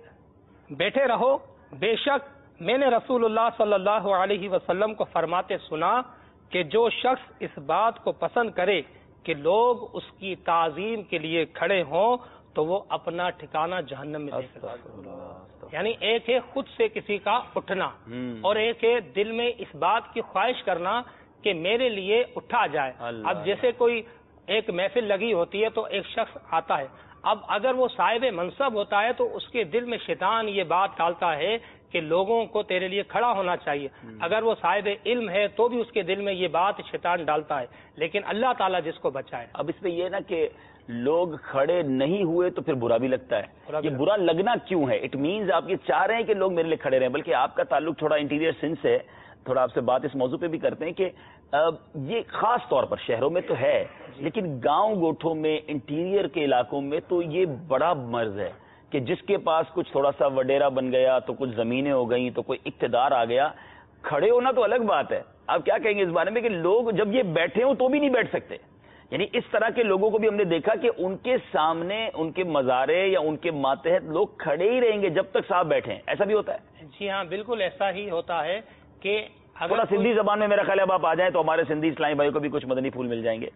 بیٹھے رہو، بے شک میں نے رسول اللہ صلی اللہ علیہ وسلم کو فرماتے سنا کہ جو شخص اس بات کو پسند کرے کہ لوگ اس کی تعظیم کے لیے کھڑے ہوں تو وہ اپنا ٹھکانہ جہنم میں دیکھ سکتا. یعنی ایک ہے خود سے کسی کا اٹھنا، اور ایک ہے دل میں اس بات کی خواہش کرنا کہ میرے لیے اٹھا جائے. اب جیسے کوئی ایک محفل لگی ہوتی ہے تو ایک شخص آتا ہے، اب اگر وہ صاحب منصب ہوتا ہے تو اس کے دل میں شیطان یہ بات ڈالتا ہے کہ لوگوں کو تیرے لیے کھڑا ہونا چاہیے. اگر وہ صاحب علم ہے تو بھی اس کے دل میں یہ بات شیطان ڈالتا ہے، لیکن اللہ تعالیٰ جس کو بچائے. اب اس میں یہ نا کہ لوگ کھڑے نہیں ہوئے تو پھر برا بھی لگتا ہے. یہ برا لگنا کیوں ہے؟ اٹ مینز آپ یہ چاہ رہے ہیں کہ لوگ میرے لیے کھڑے رہیں، بلکہ آپ کا تعلق تھوڑا انٹیریئر سندھ سے، تھوڑا آپ سے بات اس موضوع پہ بھی کرتے ہیں کہ یہ خاص طور پر شہروں میں تو ہے، لیکن گاؤں گوٹھوں میں، انٹیریئر کے علاقوں میں تو یہ بڑا مرض ہے کہ جس کے پاس کچھ تھوڑا سا وڈیرا بن گیا تو کچھ زمینیں ہو گئیں تو کوئی اقتدار آ گیا، کھڑے ہونا تو الگ بات ہے. آپ کیا کہیں گے اس بارے میں کہ لوگ جب یہ بیٹھے ہوں تو بھی نہیں بیٹھ سکتے؟ یعنی اس طرح کے لوگوں کو بھی ہم نے دیکھا کہ ان کے سامنے ان کے مزارے یا ان کے ماتحت لوگ کھڑے ہی رہیں گے جب تک صاحب بیٹھے ہیں. ایسا بھی ہوتا ہے؟ جی ہاں، بالکل ایسا ہی ہوتا ہے کہ تھوڑا سندھی زبان میں میرا خیال ہے اب آپ آ جائیں تو ہمارے سندھی اسلامی بھائیوں کو بھی کچھ مدنی پھول مل جائیں گے.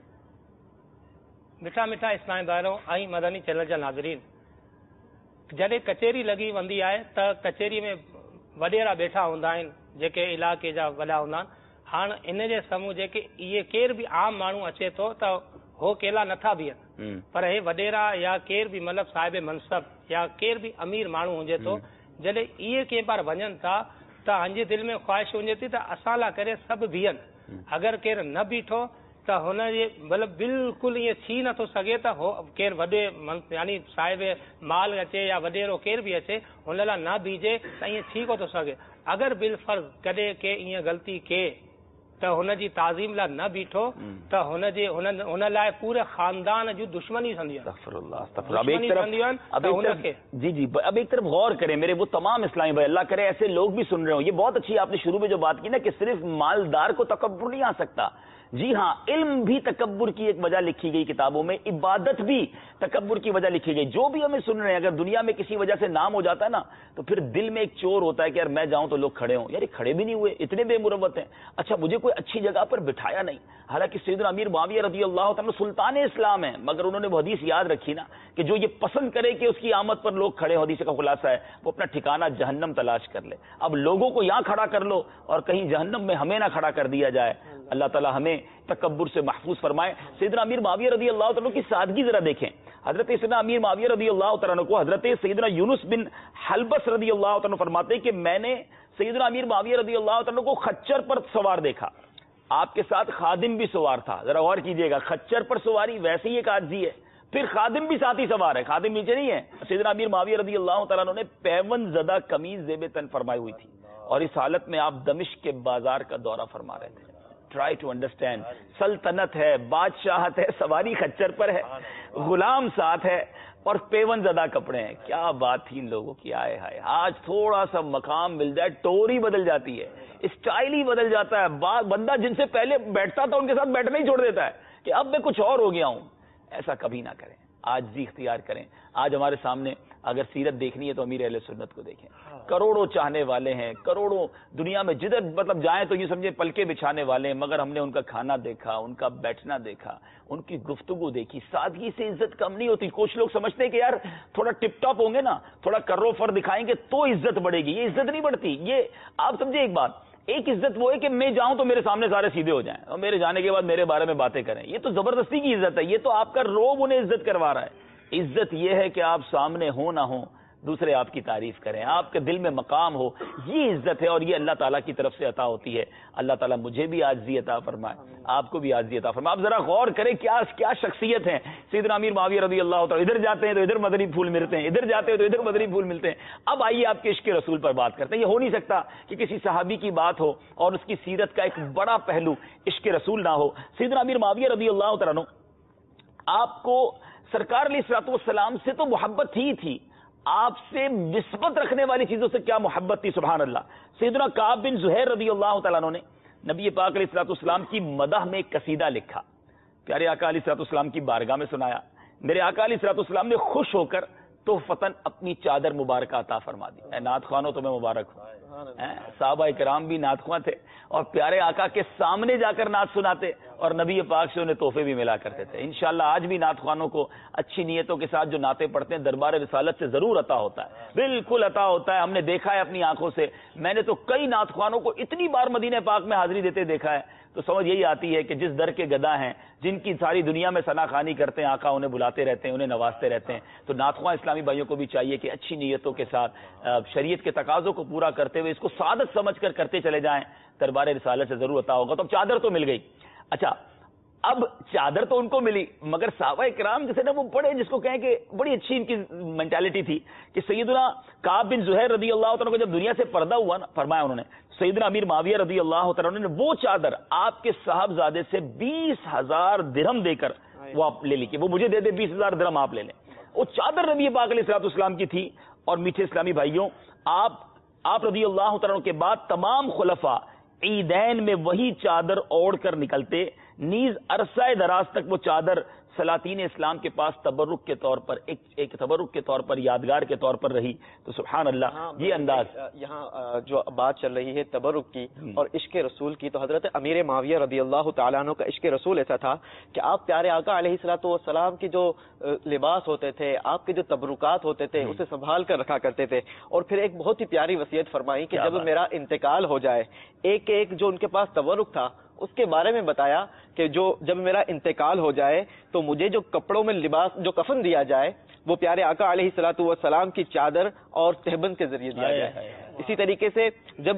میٹھا میٹھا اسلامی بھائیوں ऐं مدنی چینل जा नाज़रीन، जॾहिं कचेरी लॻी वेंदी आहे त कचेरी में वॾेरा वेठा हूंदा आहिनि जेके इलाइक़े जा वॾा हूंदा आहिनि. हाणे इन जे साम्हूं जेके इहे केर बि आम माण्हू अचे थो त हो केला नथा बीहनि, पर हे वॾेरा या केर बि मतिलबु साहिब मनसब या केर बि अमीर माण्हू हुजे थो, जॾहिं इहे कंहिं पार वञनि था त पंहिंजे दिलि में ख़्वाहिश हुजे थी त असां लाइ करे सभु बीहनि. अगरि केरु न बीठो त हुनजे मतिलबु बिल्कुलु ईअं थी नथो सघे त हो केरु वॾे यानी साहिब माल अचे या वॾेरो केरु बि अचे हुन लाइ न बीजे त ईअं थी कोन थो सघे। अगरि बिलफर्ज़ कॾहिं के ईअं ग़लती के त हुनजी ताज़ीम लाइ न बीठो त हुनजे हुन हुन लाइ पूरे खानदान जूं दुश्मनी थींदियूं आहिनि। जी जी अब एक तरफ गौर करें मेरे वो तमाम इस्लामी भाई, अल्लाह करे ऐसे लोग भी सुन रहे हो। ये बहुत अच्छी आपने शुरू में जो बात की ना कि सिर्फ मालदार को तकब्बुर नहीं आ सकता। जी हाँ, इल्म भी तकब्बुर की एक वजह लिखी गई किताबों में, इबादत भी तकब्बुर की वजह लिखी गई। जो भी हमें सुन रहे हैं, अगर दुनिया में किसी वजह से नाम हो जाता है ना तो फिर दिल में एक चोर होता है कि यार मैं जाऊं तो लोग खड़े हों। यार खड़े भी नहीं हुए, इतने बेमुरवत हैं। अच्छा, मुझे कोई अच्छी जगह पर बिठाया नहीं। हालांकि सैयदना अमीर मुआविया रज़ी अल्लाह तआला सुल्तान इस्लाम है, मगर उन्होंने वो हदीस याद रखी ना कि जो ये पसंद करे कि उसकी आमद पर लोग खड़े हों, हदीस का खुलासा है, वो अपना ठिकाना जहन्नम तलाश कर ले। अब लोगों को यहां खड़ा कर लो और कहीं जहन्नम में हमें ना खड़ा कर दिया जाए। अल्लाह ताला हमें तकब्बुर से महफूज फरमाए। सैयदना अमीर मुआविया रज़ी अल्लाह तआला की सादगी जरा देखें। हजरत सैयदना अमीर मुआविया रज़ी अल्लाह तआला को हजरत सैयदना यूनुस बिन हलबस रज़ी अल्लाह तआला फरमाते हैं कि मैंने सैयदना अमीर मुआविया रज़ी अल्लाह तआला को खच्चर पर सवार देखा, आपके साथ खादिम भी सवार था। जरा गौर कीजिएगा, खच्चर पर सवारी वैसे ही एक आजी है, फिर खादिम भी साथ ही सवार है, खादिम नीचे नहीं है। सैयदना अमीर मुआविया रज़ी अल्लाह तआला ने पैवन ज़दा कमीज ज़ेब तन फरमाई हुई थी और इस हालत में आप दमिश्क के बाजार का दौरा फरमा रहे थे। ट्राई टू अंडरस्टैंड, सल्तनत है, बादशाहत है, सवारी खच्चर पर है, गुलाम साथ है और पेवन ज़दा कपड़े हैं। क्या बात थी इन लोगों की, आए हाय। आज थोड़ा सा मकाम मिल जाए, टोरी बदल जाती है, स्टाइल ही बदल जाता है। बंदा जिनसे पहले बैठता था उनके साथ बैठना ही छोड़ देता है कि अब मैं कुछ और हो गया हूं। ऐसा कभी ना करें, आज जी इख्तियार करें। आज हमारे सामने अगर सीरत देखनी है तो अमीर अहले सुन्नत को देखें। करोड़ों चाहने वाले हैं, करोड़ों दुनिया में जिधर मतलब जाएं तो ये समझे पलके बिछाने वाले हैं, मगर हमने उनका खाना देखा, उनका बैठना देखा, उनकी गुफ्तगू देखी। सादगी से इज्जत कम नहीं होती। कुछ लोग समझते हैं कि यार थोड़ा टिप टॉप होंगे ना, थोड़ा कर्रो फर दिखाएंगे तो इज्जत बढ़ेगी। ये इज्जत नहीं बढ़ती। ये आप समझे एक बात, एक इज्जत वो है कि मैं जाऊं तो मेरे सामने सारे सीधे हो जाएं और मेरे जाने के बाद मेरे बारे में बातें करें। ये तो जबरदस्ती की इज्जत है। ये तो आपका रोब उन्हें इज्जत करवा रहा है। इज्जत ये है कि आप सामने हो ना हो, दूसरे आपकी तारीफ करें, आपके दिल में मकाम हो। ये इज्जत है और ये अल्लाह ताला की तरफ से अता होती है। अल्लाह ताला मुझे भी आज़ी अता फरमाए, आपको भी आज़ी अता फरमाए। आप जरा गौर करें क्या क्या शख्सियत है। सैयदना अमीर मुआविया रज़ी अल्लाह तआला, इधर जाते हैं तो इधर मदनी फूल मिलते हैं, इधर जाते हैं तो इधर मदनी फूल मिलते हैं। अब आइए आपके इश्क़ रसूल पर बात करते हैं। ये हो नहीं सकता कि किसी सहाबी की बात हो और उसकी सीरत का एक बड़ा पहलू इश्क़ रसूल ना हो। सैयदना अमीर मुआविया रज़ी अल्लाह तआला, आपको सरकार अलैहिस्सलातु वस्सलाम से तो मोहब्बत ही थी, आपसे निस्बत रखने वाली चीजों से क्या मोहब्बत थी, सुभान अल्लाह। सैयदना काब बिन ज़ुहैर रज़ी अल्लाह तआला ने नबी पाक अलैहिस्सलातु वस्सलाम की मदह में एक कसीदा लिखा, प्यारे आका अलैहिस्सलातु वस्सलाम की बारगाह में सुनाया। मेरे आका अलैहिस्सलातु वस्सलाम ने खुश होकर तो फतन अपनी चादर मुबारक अता फरमा दी। ए नात ख्वानो तुम्हें मुबारक हो। साहबा इकराम भी नात ख्वां थे और प्यारे आका के सामने जाकर नात सुनाते और नबी पाक से उन्हें तोहफे भी मिला करते थे। इंशाअल्लाह आज भी नात ख्वानों को अच्छी नीयतों के साथ जो नाते पढ़ते हैं दरबार रिसालत से जरूर अता होता है, बिल्कुल अता होता है। हमने देखा है अपनी आंखों से। मैंने तो कई नात ख्वानों को इतनी बार मदीने पाक में हाजिरी देते देखा है, तो समझ यही आती है कि जिस दर के गदा हैं, जिनकी सारी दुनिया में सनाखानी करते हैं, आका उन्हें बुलाते रहते हैं, उन्हें नवाजते रहते हैं। तो नातख्वां इस्लामी भाइयों को भी चाहिए कि अच्छी नीयतों के साथ शरीयत के तकाजों को पूरा करते हुए इसको सादत समझकर करते चले जाएं, दरबार रिसालत से जरूर अता होगा। तो अब चादर तो मिल गई। अच्छा, अब चादर तो उनको मिली, मगर साहबा इकराम जैसे ना वो बड़े, जिसको कहें कि बड़ी अच्छी इनकी मेंटालिटी थी कि सैयदना काब बिन ज़ुहैर रज़ी अल्लाह तआला को जब दुनिया से पर्दा हुआ ना, फरमाया उन्होंने, सैयदना अमीर मुआविया रज़ी अल्लाह तआला ने वो चादर आपके साहबजादे से बीस हजार दिरहम देकर वो आप ले ली कि वो मुझे दे दे, बीस हजार दिरहम आप ले लें। वो चादर नबी पाक अलैहिस्सलाम की थी। और मीठे इस्लामी भाइयों, आप आप रज़ी अल्लाह तआला के बाद तमाम खुलफा ईदैन में वही चादर ओढ़ कर निकलते। नीज अरसा दराज तक वो चादर सलातीन इस्लाम के पास तबरुक के तौर पर एक एक तबरुक के तौर पर, यादगार के तौर पर रही। तो सुभान अल्लाह, हाँ, ये अंदाज यहाँ जो बात चल रही है तबरुक की और इश्क रसूल की, तो हजरत अमीर मुआविया रज़ी अल्लाह तआला अन्हु का इश्क रसूल ऐसा था कि आप प्यारे आका अलैहिस्सलातु वस्सलाम की जो लिबास होते थे, आपके जो तबरुकात होते थे, उसे संभाल कर रखा करते थे। और फिर एक बहुत ही प्यारी वसीयत फरमाई कि जब मेरा इंतकाल हो जाए, एक एक जो उनके पास तबरुक था उसके बारे में बताया कि जो जब मेरा इंतकाल हो जाए तो मुझे जो कपड़ों में लिबास, जो कफन दिया जाए, वो प्यारे आका अलैहिस्सलातु वस्सलाम की चादर और तहबंद के जरिए दिया जाए। इसी तरीके से जब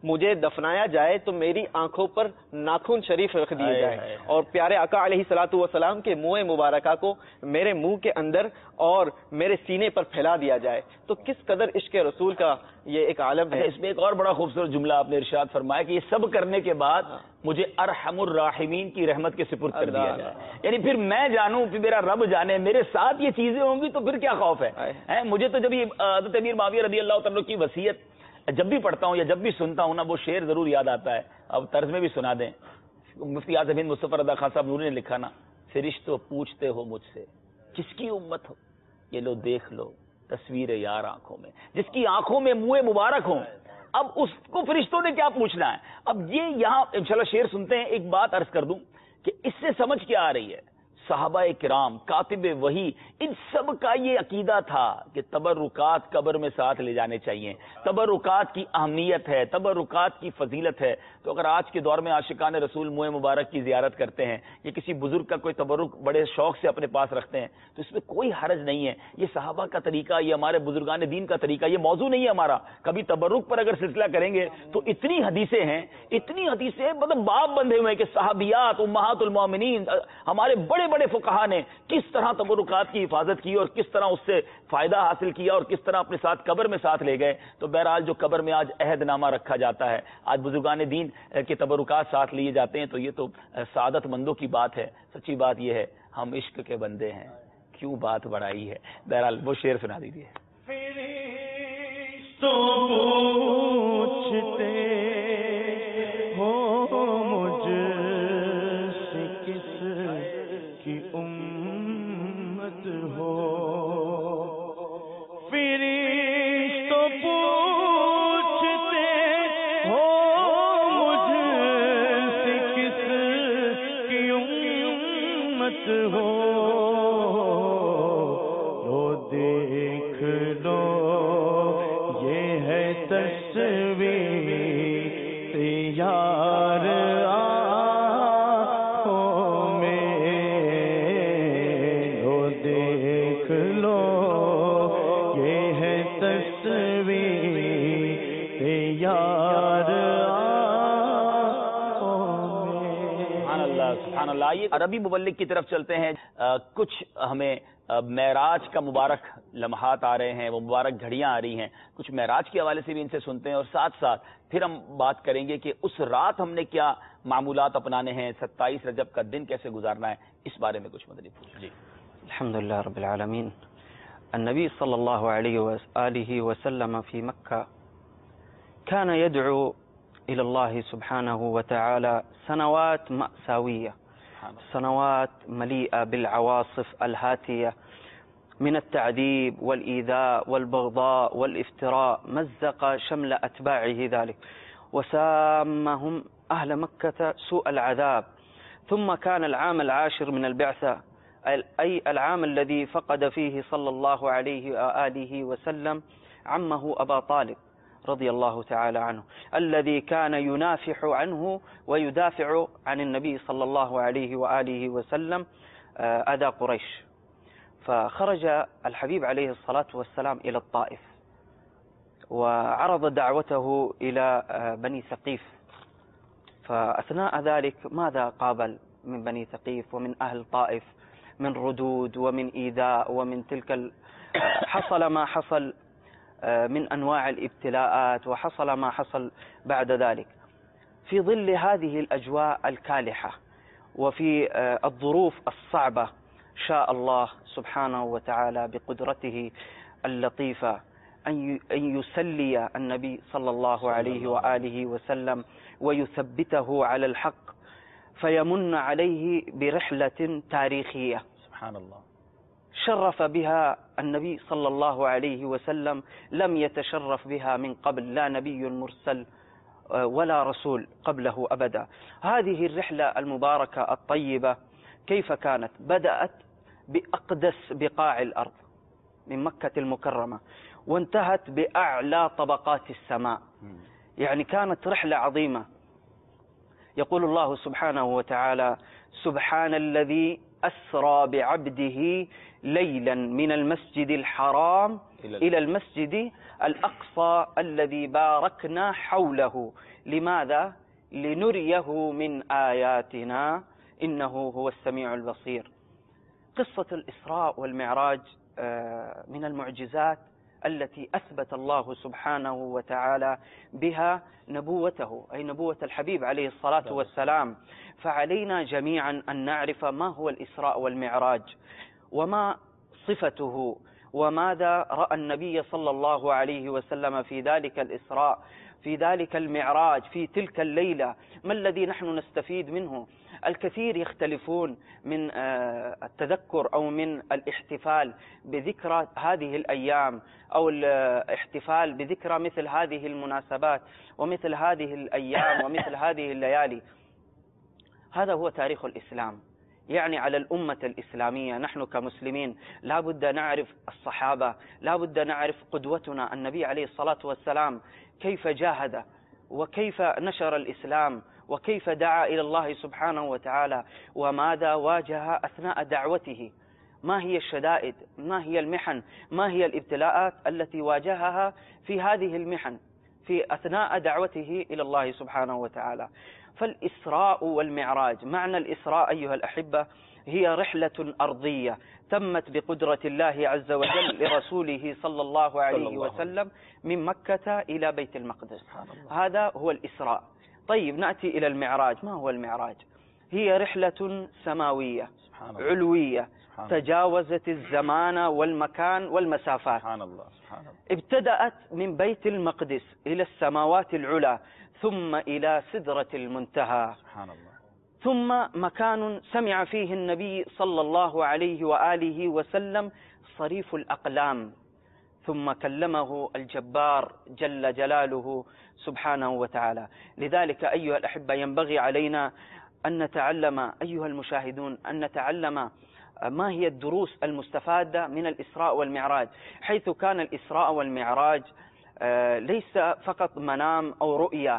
مجھے دفنایا جائے تو میری آنکھوں پر ناخن شریف رکھ دیے جائے اور پیارے آقا علیہ الصلوۃ والسلام کے منہ مبارکہ کو میرے منہ کے اندر اور میرے سینے پر پھیلا دیا جائے. تو کس قدر عشق رسول کا یہ ایک عالم ہے. اس میں ایک اور بڑا خوبصورت جملہ آپ نے ارشاد فرمایا کہ یہ سب کرنے کے بعد مجھے ارحم الراحمین کی رحمت کے سپرد کر دیا جائے. یعنی پھر میں جانوں پھر میرا رب جانے, میرے ساتھ یہ چیزیں ہوں گی تو پھر کیا خوف ہے. مجھے تو جب یہ حضرت امیر معاویہ رضی اللہ عنہ کی وصیت جب بھی پڑھتا ہوں یا جب بھی سنتا ہوں نا, وہ شعر ضرور یاد آتا ہے. اب طرز میں بھی سنا دیں. مفتی اعظم ہند مصطفی رضا خان صاحب نوری نے لکھا نا, فرشتوں پوچھتے ہو مجھ سے کس کی امت ہو, یہ لو دیکھ لو تصویر یار آنکھوں میں. جس کی آنکھوں میں منہ مبارک ہوں, اب اس کو فرشتوں نے کیا پوچھنا ہے. اب یہ یہاں انشاءاللہ شعر سنتے ہیں. ایک بات عرض کر دوں کہ اس سے سمجھ کیا آ رہی ہے, صحابہ کرام, کاتب وحی, ان سب کا یہ عقیدہ تھا کہ تبرکات قبر میں ساتھ لے جانے چاہیے. تبرکات کی اہمیت ہے, تبرکات کی فضیلت ہے. تو اگر آج کے دور میں عاشقان رسول منہ مبارک کی زیارت کرتے ہیں یا کسی بزرگ کا کوئی تبرک بڑے شوق سے اپنے پاس رکھتے ہیں تو اس میں کوئی حرج نہیں ہے. یہ صحابہ کا طریقہ, یہ ہمارے بزرگان دین کا طریقہ, یہ موضوع نہیں ہے ہمارا. کبھی تبرک پر اگر سلسلہ کریں گے تو اتنی حدیثیں ہیں, اتنی حدیثیں مطلب باب بندھے ہوئے ہیں کہ صحابیات, امہات المومنین, ہمارے بڑے بڑے فقہا نے کس طرح تبرکات کی حفاظت کی اور کس طرح اس سے فائدہ حاصل کیا اور کس طرح اپنے ساتھ قبر میں ساتھ لے گئے. تو بہرحال جو قبر میں آج عہد نامہ رکھا جاتا ہے, آج بزرگان دین کے تبرکات ساتھ لیے جاتے ہیں, تو یہ تو سعادت مندوں کی بات ہے. سچی بات یہ ہے ہم عشق کے بندے ہیں, کیوں بات بڑھائی ہے. بہرحال وہ شعر سنا دیجیے. تو پوچھتے ہو مجھ سے کس کی امت ہو, فرشتوں پوچھتے ہو مجھ سے کس کی امت ہو, تو دیکھ لو یہ ہے تصویر یار آنکھوں میں, لو دیکھ لو یہ ہے تصویر یار آنکھوں میں. سبحان اللہ, سبحان اللہ. آئیے عربی مبلغ کی طرف چلتے ہیں. کچھ ہمیں معراج کا مبارک لمحات آ رہے ہیں, وہ مبارک گھڑیاں آ رہی ہیں. کچھ معراج کے حوالے سے بھی ان سے سنتے ہیں اور ساتھ ساتھ پھر ہم بات کریں گے کہ اس رات ہم نے کیا معمولات اپنانے ہیں, ستائیس رجب کا دن کیسے گزارنا ہے, اس بارے میں کچھ مدنی پوچھ. جی الحمدللہ رب العالمین. النبی صلی اللہ علیہ وآلہ وسلم فی مکہ كان يدعو إلى الله سبحانه وتعالى سنوات مأساوية, سنوات مليئة بالعواصف الهاتية من التعذيب والإيذاء والبغضاء والافتراء, مزق شمل أتباعه ذلك وسامهم أهل مكة سوء العذاب. ثم كان العام العاشر من البعثة, أي العام الذي فقد فيه صلى الله عليه وآله وسلم عمه أبا طالب رضي الله تعالى عنه, الذي كان ينافح عنه ويدافع عن النبي صلى الله عليه وآله وسلم أذى قريش. فخرج الحبيب عليه الصلاة والسلام إلى الطائف وعرض دعوته إلى بني ثقيف. فأثناء ذلك ماذا قابل من بني ثقيف ومن أهل طائف من ردود ومن إيذاء ومن تلك حصل ما حصل من أنواع الابتلاءات, وحصل ما حصل بعد ذلك. في ظل هذه الأجواء الكالحة وفي الظروف الصعبة شاء الله سبحانه وتعالى بقدرته اللطيفة أن يسلي النبي صلى الله عليه وآله وسلم ويثبته على الحق, فيمن عليه برحلة تاريخية سبحان الله شرف بها النبي صلى الله عليه وسلم, لم يتشرف بها من قبل لا نبي مرسل ولا رسول قبله أبدا. هذه الرحلة المباركة الطيبة كيف كانت؟ بدأت بأقدس بقاع الأرض من مكة المكرمة وانتهت بأعلى طبقات السماء. يعني كانت رحلة عظيمة. يقول الله سبحانه وتعالى: سبحان الذي أسرى بعبده ليلا من المسجد الحرام إلى المسجد الأقصى الذي باركنا حوله. لماذا؟ لنريه من آياتنا إنه هو السميع البصير. قصة الإسراء والمعراج من المعجزات التي أثبت الله سبحانه وتعالى بها نبوته، أي نبوة الحبيب عليه الصلاة والسلام. فعلينا جميعا أن نعرف ما هو الإسراء والمعراج، وما صفته، وماذا رأى النبي صلى الله عليه وسلم في ذلك الإسراء، في ذلك المعراج، في تلك الليلة. ما الذي نحن نستفيد منه؟ الكثير يختلفون من التذكر أو من الاحتفال بذكرى هذه الأيام، أو الاحتفال بذكرى مثل هذه المناسبات ومثل هذه الأيام ومثل هذه الليالي. هذا هو تاريخ الإسلام. يعني على الأمة الإسلامية نحن كمسلمين لا بد نعرف الصحابة، لا بد نعرف قدوتنا النبي عليه الصلاة والسلام كيف جاهد وكيف نشر الإسلام وكيف دعا إلى الله سبحانه وتعالى، وماذا واجه أثناء دعوته، ما هي الشدائد، ما هي المحن، ما هي الابتلاءات التي واجهها في هذه المحن في أثناء دعوته إلى الله سبحانه وتعالى. فالإسراء والمعراج، معنى الإسراء أيها الأحبة هي رحلة أرضية تمت بقدرة الله عز وجل لرسوله صلى الله عليه وسلم من مكة إلى بيت المقدس. هذا هو الإسراء. طيب نأتي إلى المعراج. ما هو المعراج؟ هي رحلة سماوية علوية تجاوزت الزمان والمكان والمسافات. سبحان الله. سبحان الله. ابتدأت من بيت المقدس إلى السماوات العلى، ثم إلى سدرة المنتهى. سبحان الله. ثم مكان سمع فيه النبي صلى الله عليه وآله وسلم صريف الأقلام، ثم كلمه الجبار جل جلاله سبحانه وتعالى. لذلك أيها الأحبة ينبغي علينا أن نتعلم، أيها المشاهدون، أن نتعلم ما هي الدروس المستفادة من الإسراء والمعراج، حيث كان الإسراء والمعراج ليس فقط منام أو رؤية،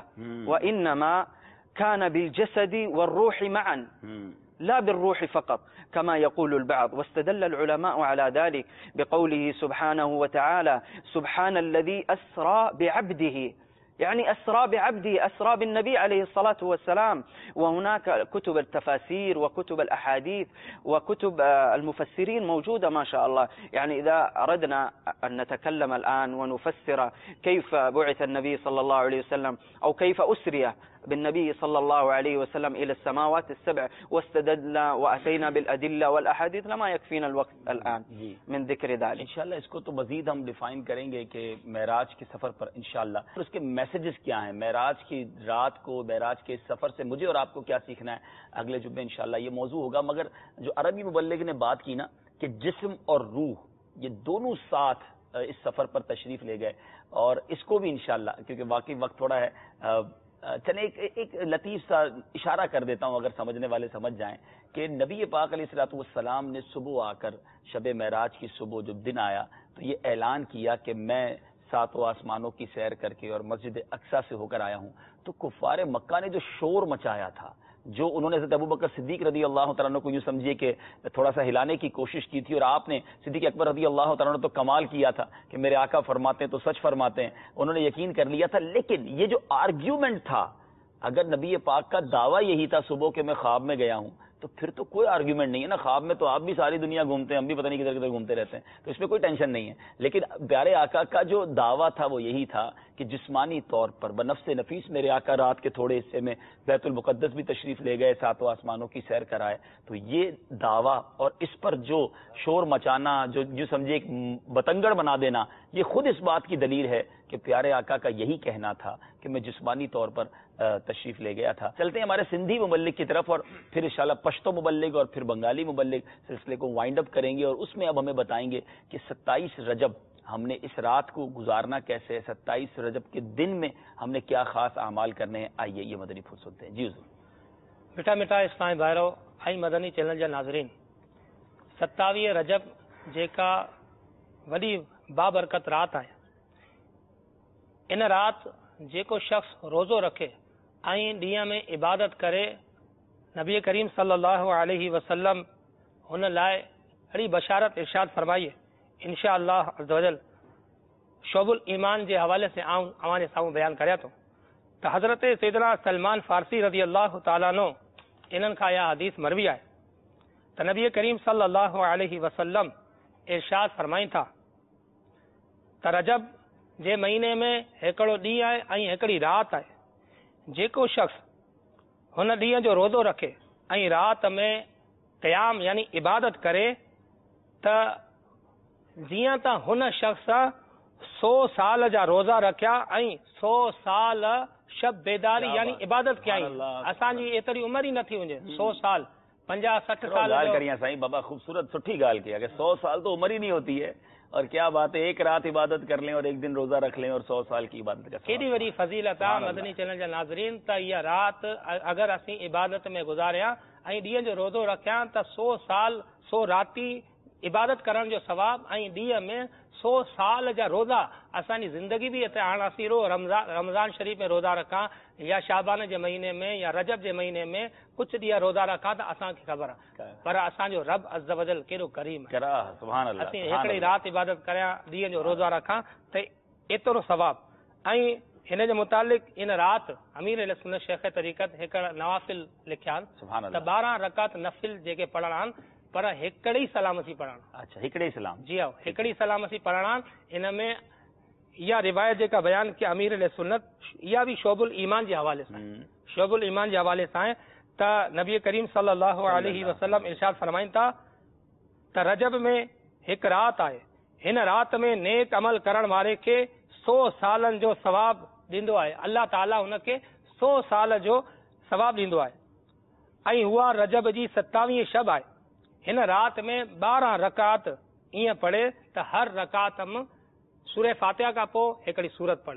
وإنما كان بالجسد والروح معا، لا بالروح فقط كما يقول البعض. واستدل العلماء على ذلك بقوله سبحانه وتعالى: سبحان الذي أسرى بعبده، يعني أسرى بعبده، أسرى بالنبي عليه الصلاة والسلام. وهناك كتب التفاسير وكتب الأحاديث وكتب المفسرين موجودة ما شاء الله. يعني إذا أردنا أن نتكلم الآن ونفسر كيف بعث النبي صلى الله عليه وسلم أو كيف أسري بالنبي صلى الله عليه وسلم إلى السماوات السبع واستدلنا وأتينا بالأدلة والأحاديث لما يكفينا الوقت الآن من ذكر ذلك. इंशाल्लाह इसको तो मजीद हम डिफाइन करेंगे कि मेराज के सफर पर इंशाल्लाह उसके मैसेजेस क्या हैं, मेराज की रात को मेराज के सफर से मुझे और आपको क्या सीखना है, अगले जुम्मे इंशाल्लाह ये मौजू होगा। मगर जो अरबी मुबल्लिग ने बात की ना कि जिस्म और रूह ये दोनों साथ इस सफर पर तशरीफ ले गए, और इसको भी इंशाल्लाह, क्योंकि वाकई वक्त थोड़ा है, चले एक, एक लतीफ सा इशारा कर देता हूं अगर समझने वाले समझ जाएं कि नबी पाक अलैहिस्सलातु वस्सलाम ने सुबह आकर शब मेराज की सुबह जब दिन आया तो ये ऐलान किया कि मैं सातों आसमानों की सैर करके और मस्जिद अक्सा से होकर आया हूं। तो कुफार मक्का ने जो शोर मचाया था, जो उन्होंने हज़रत अबू बकर सिद्दीक रदी अल्लाह तआला अन्हु को यूं समझिए कि थोड़ा सा हिलाने की कोशिश की थी, और आपने सिद्दीक अकबर रदी अल्लाह तआला अन्हु तो कमाल किया था कि मेरे आका फरमाते हैं तो सच फरमाते हैं, उन्होंने यकीन कर लिया था। लेकिन ये जो आर्ग्यूमेंट था, अगर नबी पाक का दावा यही था सुबह के मैं ख्वाब में गया हूं, तो फिर तो कोई आर्ग्यूमेंट नहीं है ना। ख्वाब में तो आप भी सारी दुनिया घूमते हैं, हम भी पता नहीं किधर किधर घूमते रहते हैं, तो इसमें कोई टेंशन नहीं है। लेकिन प्यारे आका का जो दावा था वो यही था कि जिस्मानी तौर पर बनफ्से नफीस मेरे आका रात के थोड़े हिस्से में बैतुल मुकद्दस भी तशरीफ ले गए, सातों आसमानों की सैर कराए। तो ये दावा और इस पर जो शोर मचाना, जो जो समझे एक बतंगड़ बना देना, ये खुद इस बात की दलील है कि प्यारे आका का यही कहना था कि मैं जिस्मानी तौर पर तशरीफ ले गया था। चलते हैं हमारे सिंधी मुबल्लिग की तरफ, और फिर इंशाल्लाह पश्तो मुबल्लिग और फिर बंगाली मुबल्लिग सिलसिले को वाइंड अप करेंगे, और उसमें अब हमें बताएंगे कि सत्ताईस रजब हमने इस रात को गुजारना कैसे है, सत्ताईस रजब के दिन में हमने क्या खास अमाल करने हैं। आइए ये मदनी फुल सुनते हैं। जी हुजूर। मिठा मिठा इस्लामी भाइरो आई मदनी चैनल जा नाज़रीन, सत्तावीह रजब जेका वॾी बाबरकत रात आहे, इन रात जेको शख्स रोज़ो रखे ऐं ॾींहं में इबादत करे, नबी करीम सल्लल्लाहु अलैहि वसल्लम हुन लाइ अहिड़ी बशारत इरशाद फरमाई इंशा अल्लाह अज़्ज़ वजल शोब उल ईमान जे हवाले से आऊं अवां साम्हूं बयान करियां थो त हज़रत सैयदना सलमान फारसी रज़ी अल्लाह तआला अन्हु इन्हनि खां इहा हदीस मरवी आहे त नबी करीम सल्लल्लाहु अलैहि वसल्लम इरशाद फरमाइनि था त रजब जे महीने में हिकिड़ो ॾींहुं आहे ऐं हिकिड़ी राति आहे। जेको शख़्स हुन ॾींहं जो रोज़ो रखे ऐं राति में क़याम यानी इबादत करे त जीअं त हुन शख़्स सौ साल जा रोज़ा रखिया ऐं सौ साल शब बेदारी यानी इबादत कयाई। असांजी एतिरी उमिरि ई नथी हुजे सौ साल पंजाह सठ साल करियां साईं बाबा खूबसूरत सुठी गाल की अगर सौ साल तो उम्र ही नहीं होती है और क्या बात है एक रात इबादत कर लें और एक दिन रोजा रख लें और सौ साल की इबादत कर केडी वरी फजीलत आहे मदनी चैनल जा नाज़रीन त इहा रात अगर असीं इबादत में गुज़ारिया ऐं ॾींहं जो रोज़ो रखिया त सौ साल सौ राती इबादत करण जो सवाब ऐं ॾींहं में सौ साल जा रोज़ा असांजी ज़िंदगी बि हिते हाणे असीं रो रमज़ान रमज़ान शरीफ़ में रोज़ा रखां या शाबान जे महीने में या रजब जे महीने में कुछ ॾींहं रोज़ा रखां त असांखे ख़बर आहे पर असांजो रब अज़्ज़ वजल केॾो करीम आहे। सुभान अल्लाह असीं हिकिड़ी राति इबादत करियां ॾींहं जो रोज़ा रखां त एतिरो सवाब। ऐं हिन जे मुतालिक़ इन राति अमीर अहले सुन्नत शेख तरीक़त हिकिड़ा नवाफ़िल लिखिया आहिनि त ॿारहं रकात नफ़िल जेके पढ़णा आहिनि पर हिकिड़े ई सलामती पढ़ण। अच्छा हिकिड़े ई सलाम जी हा हिकिड़ी सलामती पढ़ण। इन में इहा रिवायत जेका बयान की अमीर अहले सुन्नत इहा बि शोबुल ईमान जे हवाले सां शोबुल ईमान जे हवाले सां त नबी करीम सल्लल्लाहु अलैहि वसल्लम इरशाद फरमाइनि था त रजब में हिकु राति आहे हिन राति में नेक अमल करण वारे खे सौ सालनि जो सवाब ॾींदो आहे। अल्लाह ताला हुनखे सौ साल जो सवाब ॾींदो आहे ऐं उहा रजब जी सतावीह शब आहे। हिन राति में ॿारहं रकात ईअं पढ़े त हर रकात में सूरह फातिहा खां पोइ हिकिड़ी सूरत पढ़े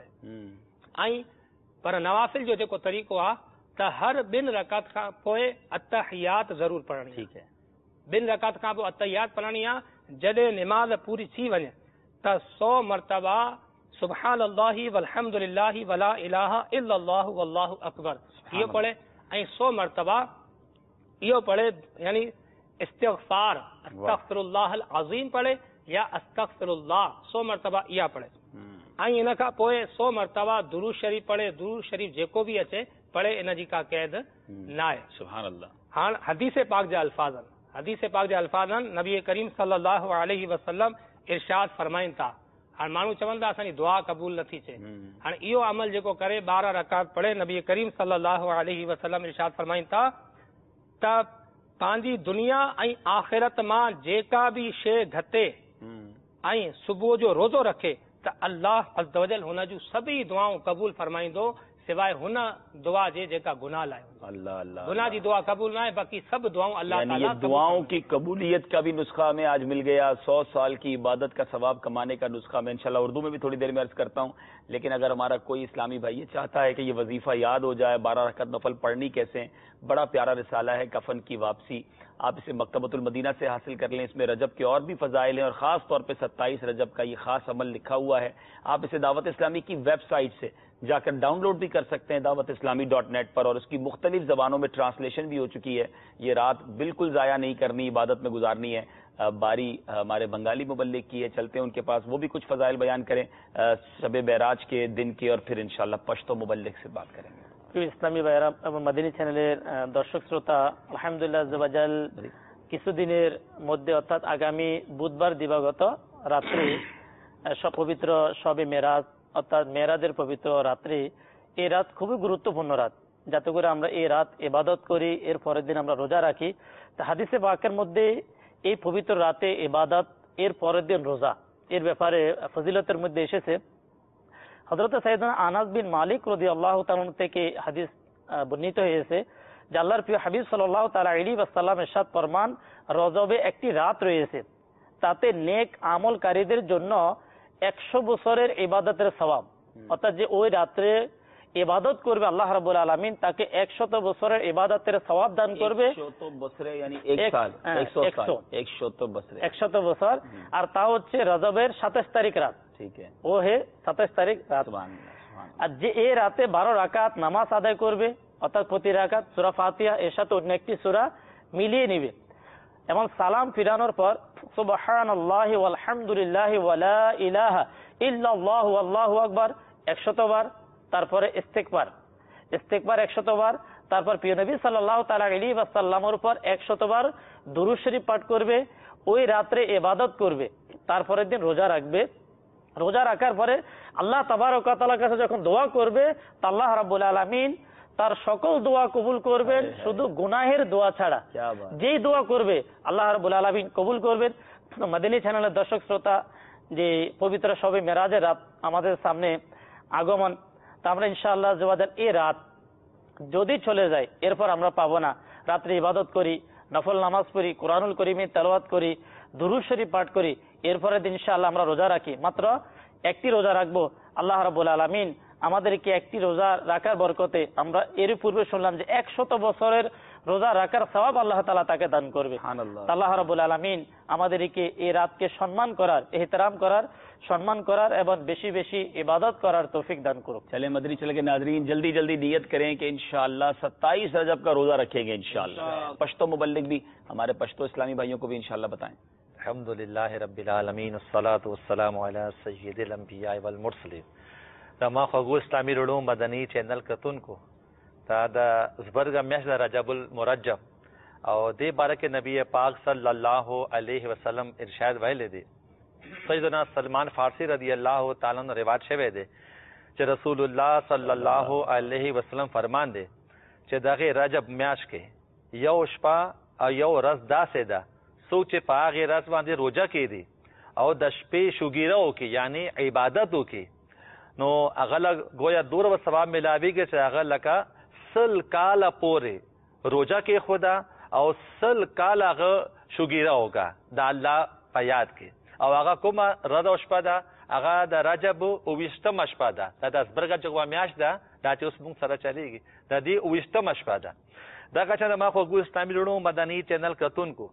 ऐं पर नवाफ़िल जो जेको तरीक़ो आहे त हर ॿिनि रकात खां पोइ अतहियात ज़रूर पढ़णी। ठीकु है ॿिनि रकात खां पोइ अतहियात पढ़णी आहे। जॾहिं निमाज़ पूरी थी वञे त सौ मरतबा सुबहान अल्लाहि वल्हम्दुलिल्लाहि वला इलाहा इल्लल्लाहु वल्लाहु अकबर इहो पढ़े ऐं सौ मरतबा इहो पढ़े यानी इस्तिग़फ़ार अस्तग़फ़िरुल्लाह अल अज़ीम पढ़े या अस्तग़फ़िरुल्लाह सौ मरतबा इहा पढ़े ऐं इन खां पोइ सौ मरतबा दुरूद शरीफ़ पढ़े। दुरूद शरीफ़ जेको बि अचे पढ़े इन जी का क़ैद न आहे। सुभान अल्लाह। हाणे हदीस पाक जा अल्फाज़ आहिनि हदीस पाक जा अल्फाज़ आहिनि नबी करीम सल्लल्लाहु अलैहि वसल्लम इरशाद फरमाइनि था। हाणे माण्हू चवनि था असांजी दुआ क़बूल नथी थिए हाणे इहो अमल जेको करे ॿारहं रकात पढ़े नबी करीम सल्लल्लाहु अलैहि वसल्लम इरशाद फरमाइनि था त पंहिंजी दुनिया ऐं आख़िरत मां जेका बि शइ घटे ऐं सुबुह जो रोज़ो रखे त अल्लाह अज़्ज़ वजल हुन जूं सभई दुआऊं क़बूल फरमाईंदो सिवाय हुन दुआ जे जेका गुनाह लाइ अल्लाह अल्लाह गुनाह जी दुआ क़बूल न आहे बाक़ी सभु दुआऊं अल्लाह ताला दुआओं की कबूलियत का भी नुस्खा हमें आज मिल गया। सौ साल की इबादत का सवाब कमाने का नुस्खा मैं इंशाल्लाह उर्दू में भी थोड़ी देर में अर्ज करता हूँ लेकिन अगर हमारा कोई इस्लामी भाई ये चाहता है कि ये वजीफा याद हो जाए बारह रकात नफल पढ़नी कैसे बड़ा प्यारा रिसाला है कफन की वापसी आप इसे मकतबतुल मदीना से हासिल कर लें। इसमें रजब के और भी फजाइल हैं और ख़ास तौर पे सत्ताईस रजब का ये खास अमल लिखा हुआ है। आप इसे दावत इस्लामी की वेबसाइट से जाकर डाउनलोड भी कर सकते हैं दावत इस्लामी डॉट नेट पर और उसकी मुख्तलिफ जबानों में ट्रांसलेशन भी हो चुकी है। ये रात बिल्कुल ज़ाया नहीं करनी इबादत में गुजारनी है। बारी हमारे बंगाली मुबल्लिग की है चलते हैं उनके पास वो भी कुछ फजाइल बयान करें शब बैराज के दिन के और फिर इंशाल्लाह पश्तो मुबल्लिग से बात करेंगे। ইসলামী ভাইরা এবং মদিনী চ্যানেলের দর্শক শ্রোতা আলহামদুলিল্লাহ আজ্জাওয়াজাল কিছুদিনের মধ্যে অর্থাৎ আগামী বুধবার দিবাগত রাত্রি পবিত্র শবে মেরাজ অর্থাৎ মেরাজের পবিত্র রাত্রি এই রাত খুবই গুরুত্বপূর্ণ রাত যাতে করে আমরা এই রাত ইবাদত করি এর পরের দিন আমরা রোজা রাখি। তা হাদিসে পাকের মধ্যে এই পবিত্র রাতে ইবাদত এর পরের দিন রোজা এর ব্যাপারে ফজিলতের মধ্যে এসেছে। হযরত সাইয়েদনা আনাস বিন মালিক রাদিয়াল্লাহু তাআলা থেকে হাদিস বর্ণিত হয়েছে যে আল্লাহর প্রিয় হাবিব সাল্লাল্লাহু তাআলা আলাইহি ওয়াসাল্লাম ইরশাদ ফরমান রজবে একটি রাত রয়েছে তাতে নেক আমলকারীদের জন্য একশো বছরের ইবাদতের সওয়াব অর্থাৎ যে ওই রাতে ইবাদত করবে আল্লাহ রাব্বুল আলামিন তাকে একশত বছরের ইবাদতের সওয়াব দান করবে। একশত বছরে यानी एक साल একশত বছরে একশত বছর আর তা হচ্ছে রজবের সাতাশ তারিখ রাত। ঠিক है ও হে সাতাশ তারিখ রাত। আর যে এই রাতে বারো রাকাত নামাজ আদায় করবে অর্থাৎ প্রতি রাকাত সূরা ফাতিহা এর সাথে অন্য একটি সূরা মিলিয়ে নেবে এবং সালাম ফিরানোর পর সুবহানাল্লাহি ওয়ালহামদুলিল্লাহি ওয়ালা ইলাহা ইল্লাল্লাহ আল্লাহু আকবার একশত বার, তারপরে ইস্তেগফার ইস্তেগফার একশত বার, তারপর প্রিয় নবী সাল্লাল্লাহু তাআলা আলাইহি ওয়াসাল্লামের উপর একশত বার দুরূদ শরীফ পাঠ করবে, ওই রাত্রে ইবাদত করবে, তারপরের দিন রোজা রাখবে। রোজা রাখার পরে আল্লাহ তাবারক ওয়া তাআলার কাছে যখন দোয়া করবে, আল্লাহ রাব্বুল আলামিন তার সকল দোয়া কবুল করবেন, শুধু গুনাহের দোয়া ছাড়া। যেই দোয়া করবে আল্লাহ রাব্বুল আলামিন কবুল করবেন। মাদানী চ্যানেলের দর্শক শ্রোতা, যে পবিত্র শবে মেরাজের রাত আমাদের সামনে আগমন, তা আমরা ইনশাআল্লাহ জওয়াজাল এই রাত যদি চলে যায় এরপর আমরা পাবো না। রাত্রে ইবাদত করি, নফল নামাজ পড়ি, কোরআনুল করিমের তেলাওয়াত করি, দুরূদ শরীফ পাঠ করি, এরপরে দিন ইনশাআল্লাহ আমরা রোজা রাখি। মাত্র একটি রোজা রাখবো। আল্লাহ রাব্বুল আলামিন আমাদেরকে একটি রোজা রাখার বরকতে, আমরা এর পূর্বে শুনলাম যে একশত বছরের রোজা রাখার সওয়াব আল্লাহ তাআলা তাকে দান করবে। আল্লাহ রাব্বুল আলামিন আমাদেরকে এই রাতকে সম্মান করার, এহতরাম করার, সম্মান করার এবং বেশি বেশি ইবাদत করার तौफीक दान करो। चले मदनी चले के नाजरीन, जल्दी जल्दी नियत करें कि इंशाअल्लाह सत्ताईस रजब का रोजा रखेंगे इंशाअल्लाह। पश्तो मुबल्लिग भी, हमारे पश्तो इस्लामी भाइयों को भी इंशाअल्लाह बताएं। अल्हम्दुलिल्लाह रब्बिल आलमीन अस्सलातु वस्सलामु अला सय्यिदिल अंबिया वल मुरसलीन। तमा खगु इस्लामी रुडो मदनी चैनल कतुन को तादा ज़बरगा महज रजबुल मुरज्जब और दे बारक नबी पाक सल्लल्लाहु अलैहि वसल्लम इरशाद वैले दे सैयदना सलमान फारसी रदी अल्लाह ताला ने रिवायत शवे दे कि रसूलुल्लाह सल्लल्लाहु अलैहि वसल्लम फरमान दे कि दगे रजब म्याश के यौ शपा और यौ रस दा से दा सोचे पागे रस बांधे रोजा के दी और दशपे शुगिरो की यानी इबादतों की नो अगलग गोया दूर व सवाब मिलावी के से अगल का सल काला पोरे रोजा के खुदा और सल काला ग शुगिरा होगा दा अल्लाह पयाद के और आगा कुमा रद उशपदा आगा दा रजब उविष्टम अशपदा दा दस बरगा जगवा म्याश दा दाचे उस मुंग सरा चलेगी दा दी उविष्टम अशपदा दा का चंद मा को इस्लामी लुणो मदनी चैनल कतुन को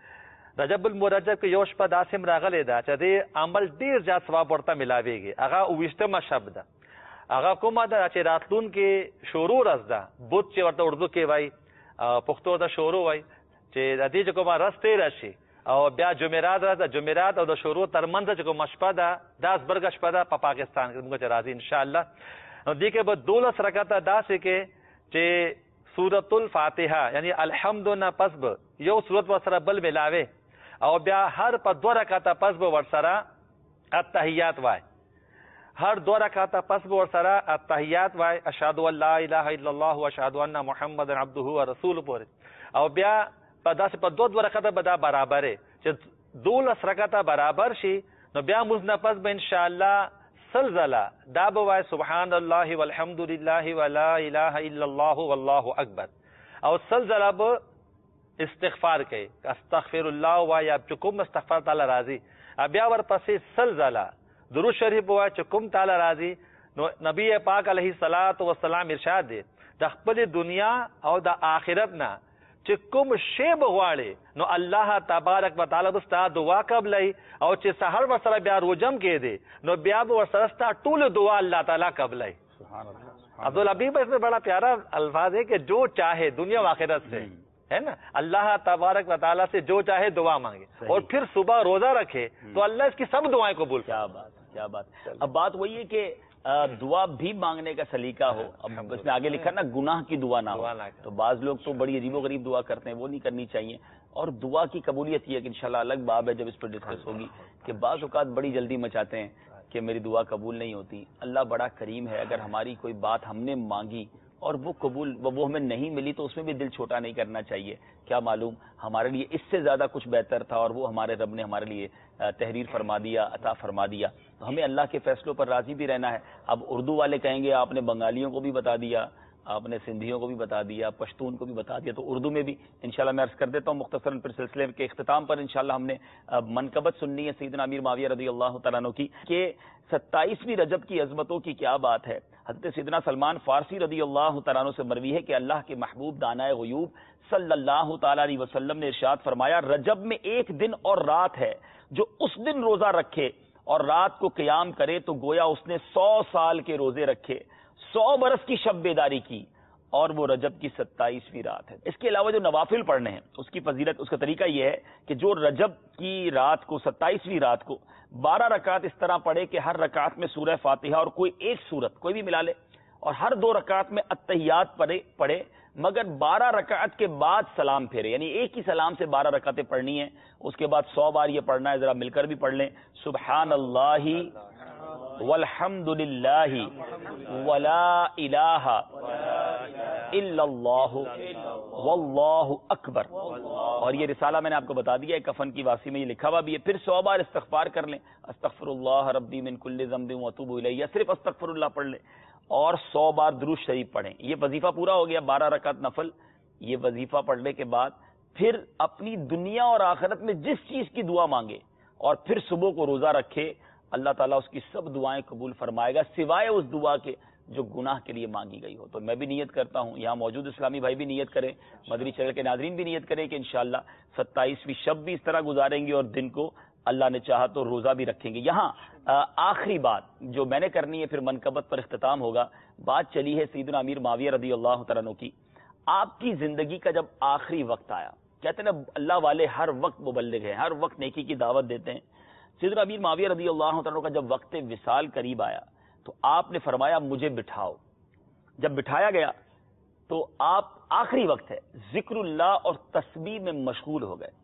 रजबुल मुरज्जब के योश पर दासिम रागले दा चदे अमल देर जा सवाब पड़ता मिलावेगी आगा उविष्टम शब्द आगा कुमा दा चे रातलून के शोरू रजदा बुत चे वर्ता उर्दू के भाई पुख्तो दा शोरू भाई चे दी जो कुमा रस्ते रशी और ब्या जुमेरात रजा जुमेरात और दा शोरू तरमंद जो मशपदा दास बरगा शपदा पा पाकिस्तान के मुझे राजी इंशाअल्लाह दी के बाद दौलत रकाता दास के चे सूरतुल फातिहा यानी अल्हम्दुलिल्लाह पसब यो सूरत वसरा बल मिलावे और ब्या हर पर दो रकाता पसब वरसरा अत्तहियात वाय हर दो रकाता पसब वरसरा अत्तहियात वाय अशहदु अल्ला इलाहा इल्लल्लाह व अशहदु अन्ना मुहम्मदन अब्दुहु व रसूलुहु पर और ब्या पदा से पर दो दो रकाता बदा बराबर है जे दो लस रकाता बराबर शी नो ब्या मुजना पसब इंशाअल्लाह सलजला दाब वाय सुबहानल्लाहि वल्हम्दुलिल्लाहि व ला इलाहा इल्लल्लाह वल्लाहु अकबर और सलजला ब इस्तिगफार के अस्तगफिरुल्लाह व या चुकुम इस्तिगफार ताला राजी अबिया वर पसे सलजला दुरूद शरीफ व चुकुम ताला राजी नबी पाक अलैहि सलात व सलाम इरशाद दे द खपल दुनिया और द आखिरत ना चुकुम शे बगवाड़े नो अल्लाह तबारक व तआला बस्ता दुआ कबलई और चे सहर वसरा ब्या रोजम के दे नो ब्या वसरस्ता टूल दुआ अल्लाह ताला कबलई सुभान अल्लाह। अब्दुल हबीब इसमें बड़ा प्यारा अल्फाज है कि जो चाहे दुनिया व आखिरत से है ना अल्लाह तबारक व तआला से जो चाहे दुआ मांगे और फिर सुबह रोजा रखे तो अल्लाह इसकी सब दुआएं कबूल। क्या बात क्या बात। अब बात वही है कि दुआ भी मांगने का सलीका हो। अब इसमें आगे लिखा ना गुनाह की दुआ ना हो, तो बाज लोग तो बड़ी अजीबो गरीब दुआ करते हैं, वो नहीं करनी चाहिए। और दुआ की कबूलियत ये है कि इंशाल्लाह अलग बाब है जब इस पर डिस्कस होगी कि बाज औकात बड़ी जल्दी मचाते हैं कि मेरी दुआ कबूल नहीं होती। अल्लाह बड़ा करीम है, अगर हमारी कोई बात हमने मांगी और वो कबूल वो हमें नहीं मिली तो उसमें भी दिल छोटा नहीं करना चाहिए। क्या मालूम हमारे लिए इससे ज्यादा कुछ बेहतर था और वो हमारे रब ने हमारे लिए तहरीर फरमा दिया, अता फरमा दिया। तो हमें अल्लाह के फैसलों पर राजी भी रहना है। अब उर्दू वाले कहेंगे आपने बंगालियों को भी बता दिया, आपने सिंधियों को भी बता दिया, पश्तून को भी बता दिया, तो उर्दू में भी इंशाल्लाह मैं अर्ज कर देता हूँ मुख्तसरन। फिर सिलसिले के इख्तिताम पर इंशाल्लाह हमने मनकबत सुननी है सैयदना अमीर माविया रज़ी अल्लाह तआला अन्हु की कि सत्ताईसवीं रजब की अजमतों की क्या बात है। हज़रत सैयदना सलमान फारसी रज़ी अल्लाह तआला अन्हु से मरवी है कि अल्लाह के महबूब दानाए ग़ुयूब सल्लल्लाहु तआला अलैहि वसल्लम ने इरशाद फरमाया, रजब में एक दिन और रात है, जो उस दिन रोजा रखे और रात को क़याम करे तो गोया उसने सौ साल के रोजे रखे, सौ बरस की शब बेदारी की اور وہ رجب کی ستائیسویں رات ہے. اس کے علاوہ جو نوافل پڑھنے ہیں اس کی فضیلت، اس کا طریقہ یہ ہے کہ جو رجب کی رات کو، ستائیسویں رات کو بارہ رکعت اس طرح پڑھے کہ ہر رکعت میں سورہ فاتحہ اور کوئی ایک سورت کوئی بھی ملا لے، اور ہر دو رکعت میں التحیات پڑھے پڑھے مگر بارہ رکعت کے بعد سلام پھیرے، یعنی ایک ہی سلام سے بارہ رکعتیں پڑھنی ہیں. اس کے بعد سو بار یہ پڑھنا ہے. ذرا مل کر بھی پڑھ لیں. سبحان اللہ والحمد للہ ولا الہ الا اللہ واللہ اکبر. اور یہ رسالہ میں نے آپ کو بتا دیا ہے، کفن کی واسی میں یہ لکھا ہوا بھی ہے. پھر سو بار استغفار کر لیں. استغفر اللہ ربی من کل ذنب واتوب الیہ، صرف استغفر اللہ پڑھ لیں. اور سو بار درود شریف پڑھیں. یہ وظیفہ پورا ہو گیا، بارہ رکعت نفل. یہ وظیفہ پڑھنے کے بعد پھر اپنی دنیا اور آخرت میں جس چیز کی دعا مانگے، اور پھر صبح کو روزہ رکھے، اللہ تعالیٰ اس کی سب دعائیں قبول فرمائے گا سوائے اس دعا کے جو گناہ کے لیے مانگی گئی ہو. تو میں بھی نیت کرتا ہوں، یہاں موجود اسلامی بھائی بھی نیت کریں، مدری چینل کے ناظرین بھی نیت کریں کہ انشاءاللہ ستائیسویں شب بھی اس طرح گزاریں گے اور دن کو اللہ نے چاہا تو روزہ بھی رکھیں گے. یہاں آخری بات جو میں نے کرنی ہے، پھر منقبت پر اختتام ہوگا. بات چلی ہے سیدنا امیر معاویہ رضی اللہ تعالیٰ عنہ کی. آپ کی زندگی کا جب آخری وقت آیا، کہتے ہیں نا اللہ والے ہر وقت مبلغ ہیں، ہر وقت نیکی کی دعوت دیتے ہیں. سیدنا امیر معاویہ رضی اللہ تعالیٰ عنہ کا جب وقت وصال قریب آیا تو آپ نے فرمایا مجھے بٹھاؤ. جب بٹھایا گیا تو آپ آخری وقت ہے، ذکر اللہ اور تسبیح میں مشغول ہو گئے.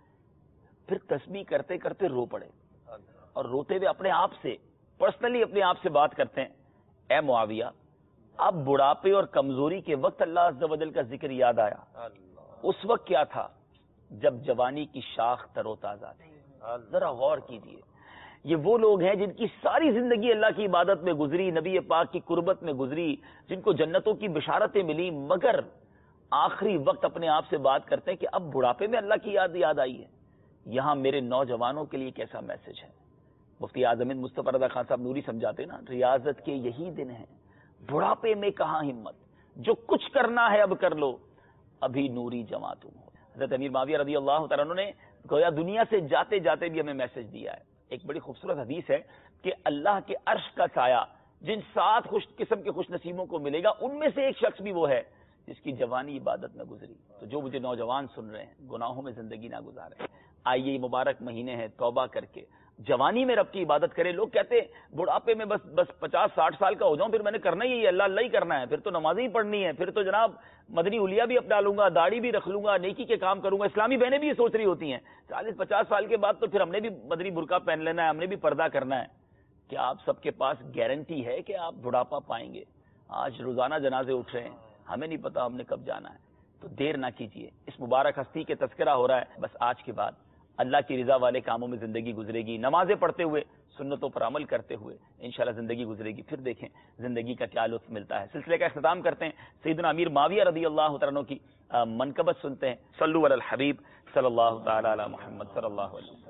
پھر تسبیح کرتے کرتے رو پڑے اور روتے ہوئے اپنے آپ سے پرسنلی اپنے آپ سے بات کرتے ہیں، اے معاویہ اب بڑھاپے اور کمزوری کے وقت اللہ عز و جل کا ذکر یاد آیا، اس وقت کیا تھا جب جوانی کی شاخ تر و تازہ تھی. ذرا غور کیجیے. یہ وہ لوگ ہیں جن کی ساری زندگی اللہ کی عبادت میں گزری، نبی پاک کی قربت میں گزری، جن کو جنتوں کی بشارتیں ملی، مگر آخری وقت اپنے آپ سے بات کرتے ہیں کہ اب بڑھاپے میں اللہ کی یاد یاد آئی ہے. یہاں میرے نوجوانوں کے لیے کیسا میسج ہے. مفتی اعظم ہند مصطفی رضا خان صاحب نوری سمجھاتے نا، ریاضت کے یہی دن ہیں، بڑھاپے میں کہاں ہمت، جو کچھ کرنا ہے اب کر لو، ابھی نوری جواں تم ہو. حضرت امیر معاویہ رضی اللہ تعالیٰ عنہ نے گویا دنیا سے جاتے جاتے بھی ہمیں میسج دیا ہے. ایک بڑی خوبصورت حدیث ہے کہ اللہ کے عرش کا سایہ جن سات خوش قسم کے خوش نصیبوں کو ملے گا، ان میں سے ایک شخص بھی وہ ہے جس کی جوانی عبادت میں گزری. تو جو مجھے نوجوان سن رہے ہیں، گناہوں میں زندگی نہ گزارے، آئیے یہ مبارک مہینے ہیں، توبہ کر کے جوانی میں رب کی عبادت کرے. لوگ کہتے ہیں بڑھاپے میں بس بس پچاس ساٹھ سال کا ہو جاؤں پھر میں نے کرنا ہی ہے، اللہ اللہ ہی کرنا ہے، پھر تو نمازیں ہی پڑھنی ہے، پھر تو جناب مدنی اولیا بھی اپنا لوں گا، داڑھی بھی رکھ لوں گا، نیکی کے کام کروں گا. اسلامی بہنیں بھی یہ سوچ رہی ہوتی ہیں چالیس پچاس سال کے بعد تو پھر ہم نے بھی مدنی برقع پہن لینا ہے، ہم نے بھی پردہ کرنا ہے. کیا آپ سب کے پاس گارنٹی ہے کہ آپ بڑھاپا پائیں گے؟ آج روزانہ جنازے اٹھ رہے ہیں، ہمیں نہیں پتا ہم نے کب جانا ہے. تو دیر نہ کیجیے. اس مبارک ہستی کے تذکرہ ہو رہا ہے، بس آج کے بعد اللہ کی رضا والے کاموں میں زندگی گزرے گی، نمازیں پڑھتے ہوئے، سنتوں پر عمل کرتے ہوئے انشاءاللہ زندگی گزرے گی. پھر دیکھیں زندگی کا کیا لطف ملتا ہے. سلسلے کا اختتام کرتے ہیں سیدنا امیر معاویہ رضی اللہ تعالیٰ عنہ کی منقبت سنتے ہیں. صلو علی الحبیب صلی اللہ تعالی علی محمد صلی اللہ علیہ وسلم.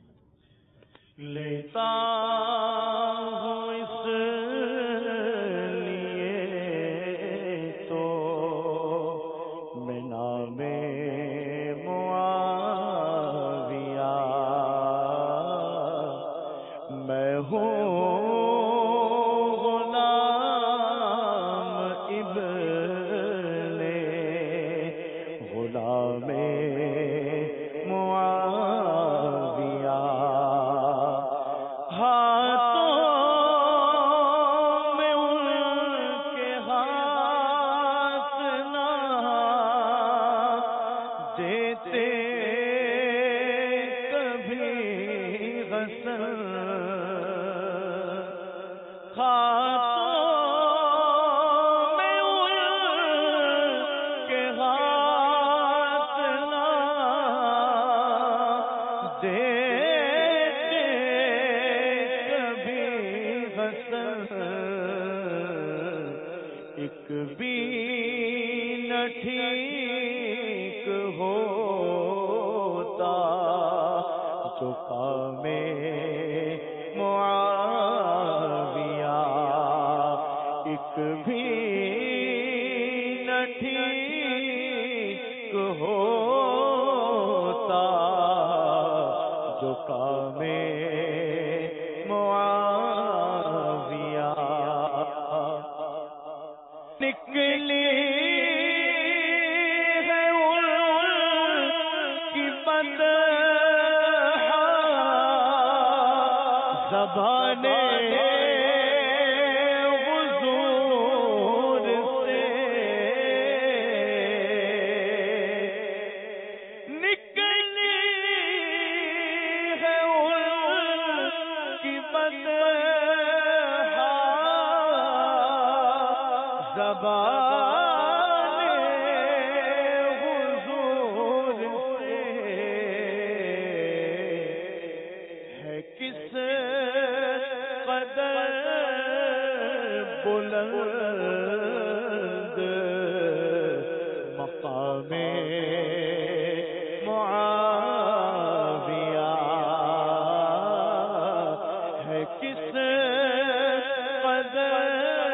لیتا ہوں اس لیے تو میں نام معاویہ، میں ہوں غلام ابن غلام معاویہ. ایک بھی نہ ٹھیک ہوتا جو کام معاویہ، ایک بھی نہ ٹھیک ہوتا جو کام معاویہ. نکلی زبانے حضور سے نکلی ہے ان کی مدحہ زبانے حضور سے ہے کس قدر بلند مقام معاویہ ہے کس قدر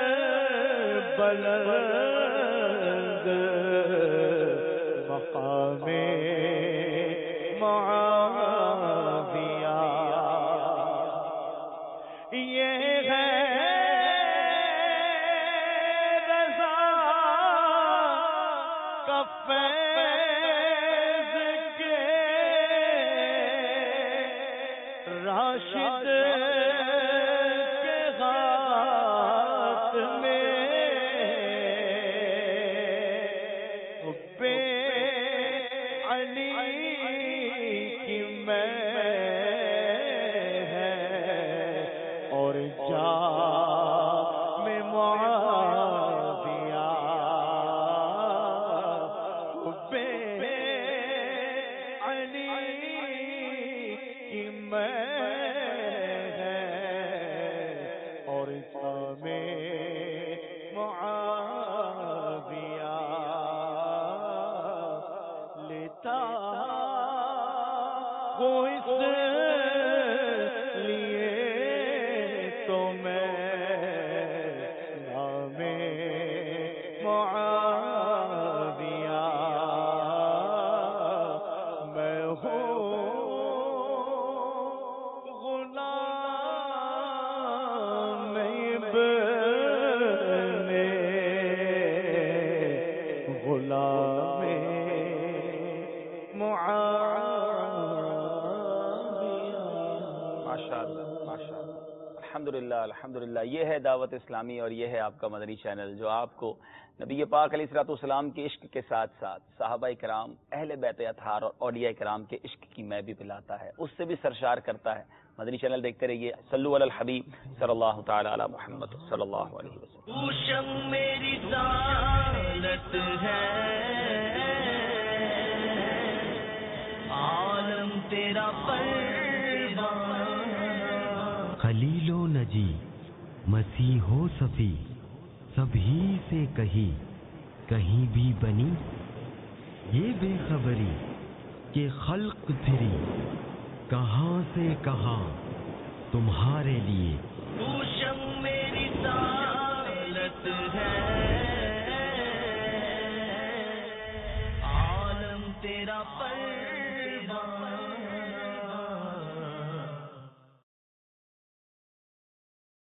بلند مقام معاویہ یہ ہے رضا کا فیض کے راشد کے ہاتھ میں حب علی کی میں اور جام معاویہ حب علی کی میں ہے اور جام معاویہ لیتا وہ اس لیے تو میں نام معاویہ میں ہوں غلام ابن غلام الحمدللہ الحمدللہ یہ ہے دعوت اسلامی اور یہ ہے آپ کا مدنی چینل جو آپ کو نبی پاک علیہ الصلوۃ والسلام کے عشق کے ساتھ ساتھ صحابہ کرام اہل بیت اطہار اور اولیاء کرام کے عشق کی میں بھی پلاتا ہے، اس سے بھی سرشار کرتا ہے۔ مدنی چینل دیکھتے رہیے۔ صلو علی الحبیب صلی اللہ تعالی علی محمد صلی اللہ علیہ وسلم۔ تو شم میری ذات ہے، عالم تیرا پروانہ، خلیل و نجی مسیح و صفی سبھی سے کہی کہیں بھی بنی، یہ بے خبری کہ خلق پھری کہاں سے کہاں تمہارے لیے۔ تو شم میری ذات ہے، عالم تیرا پر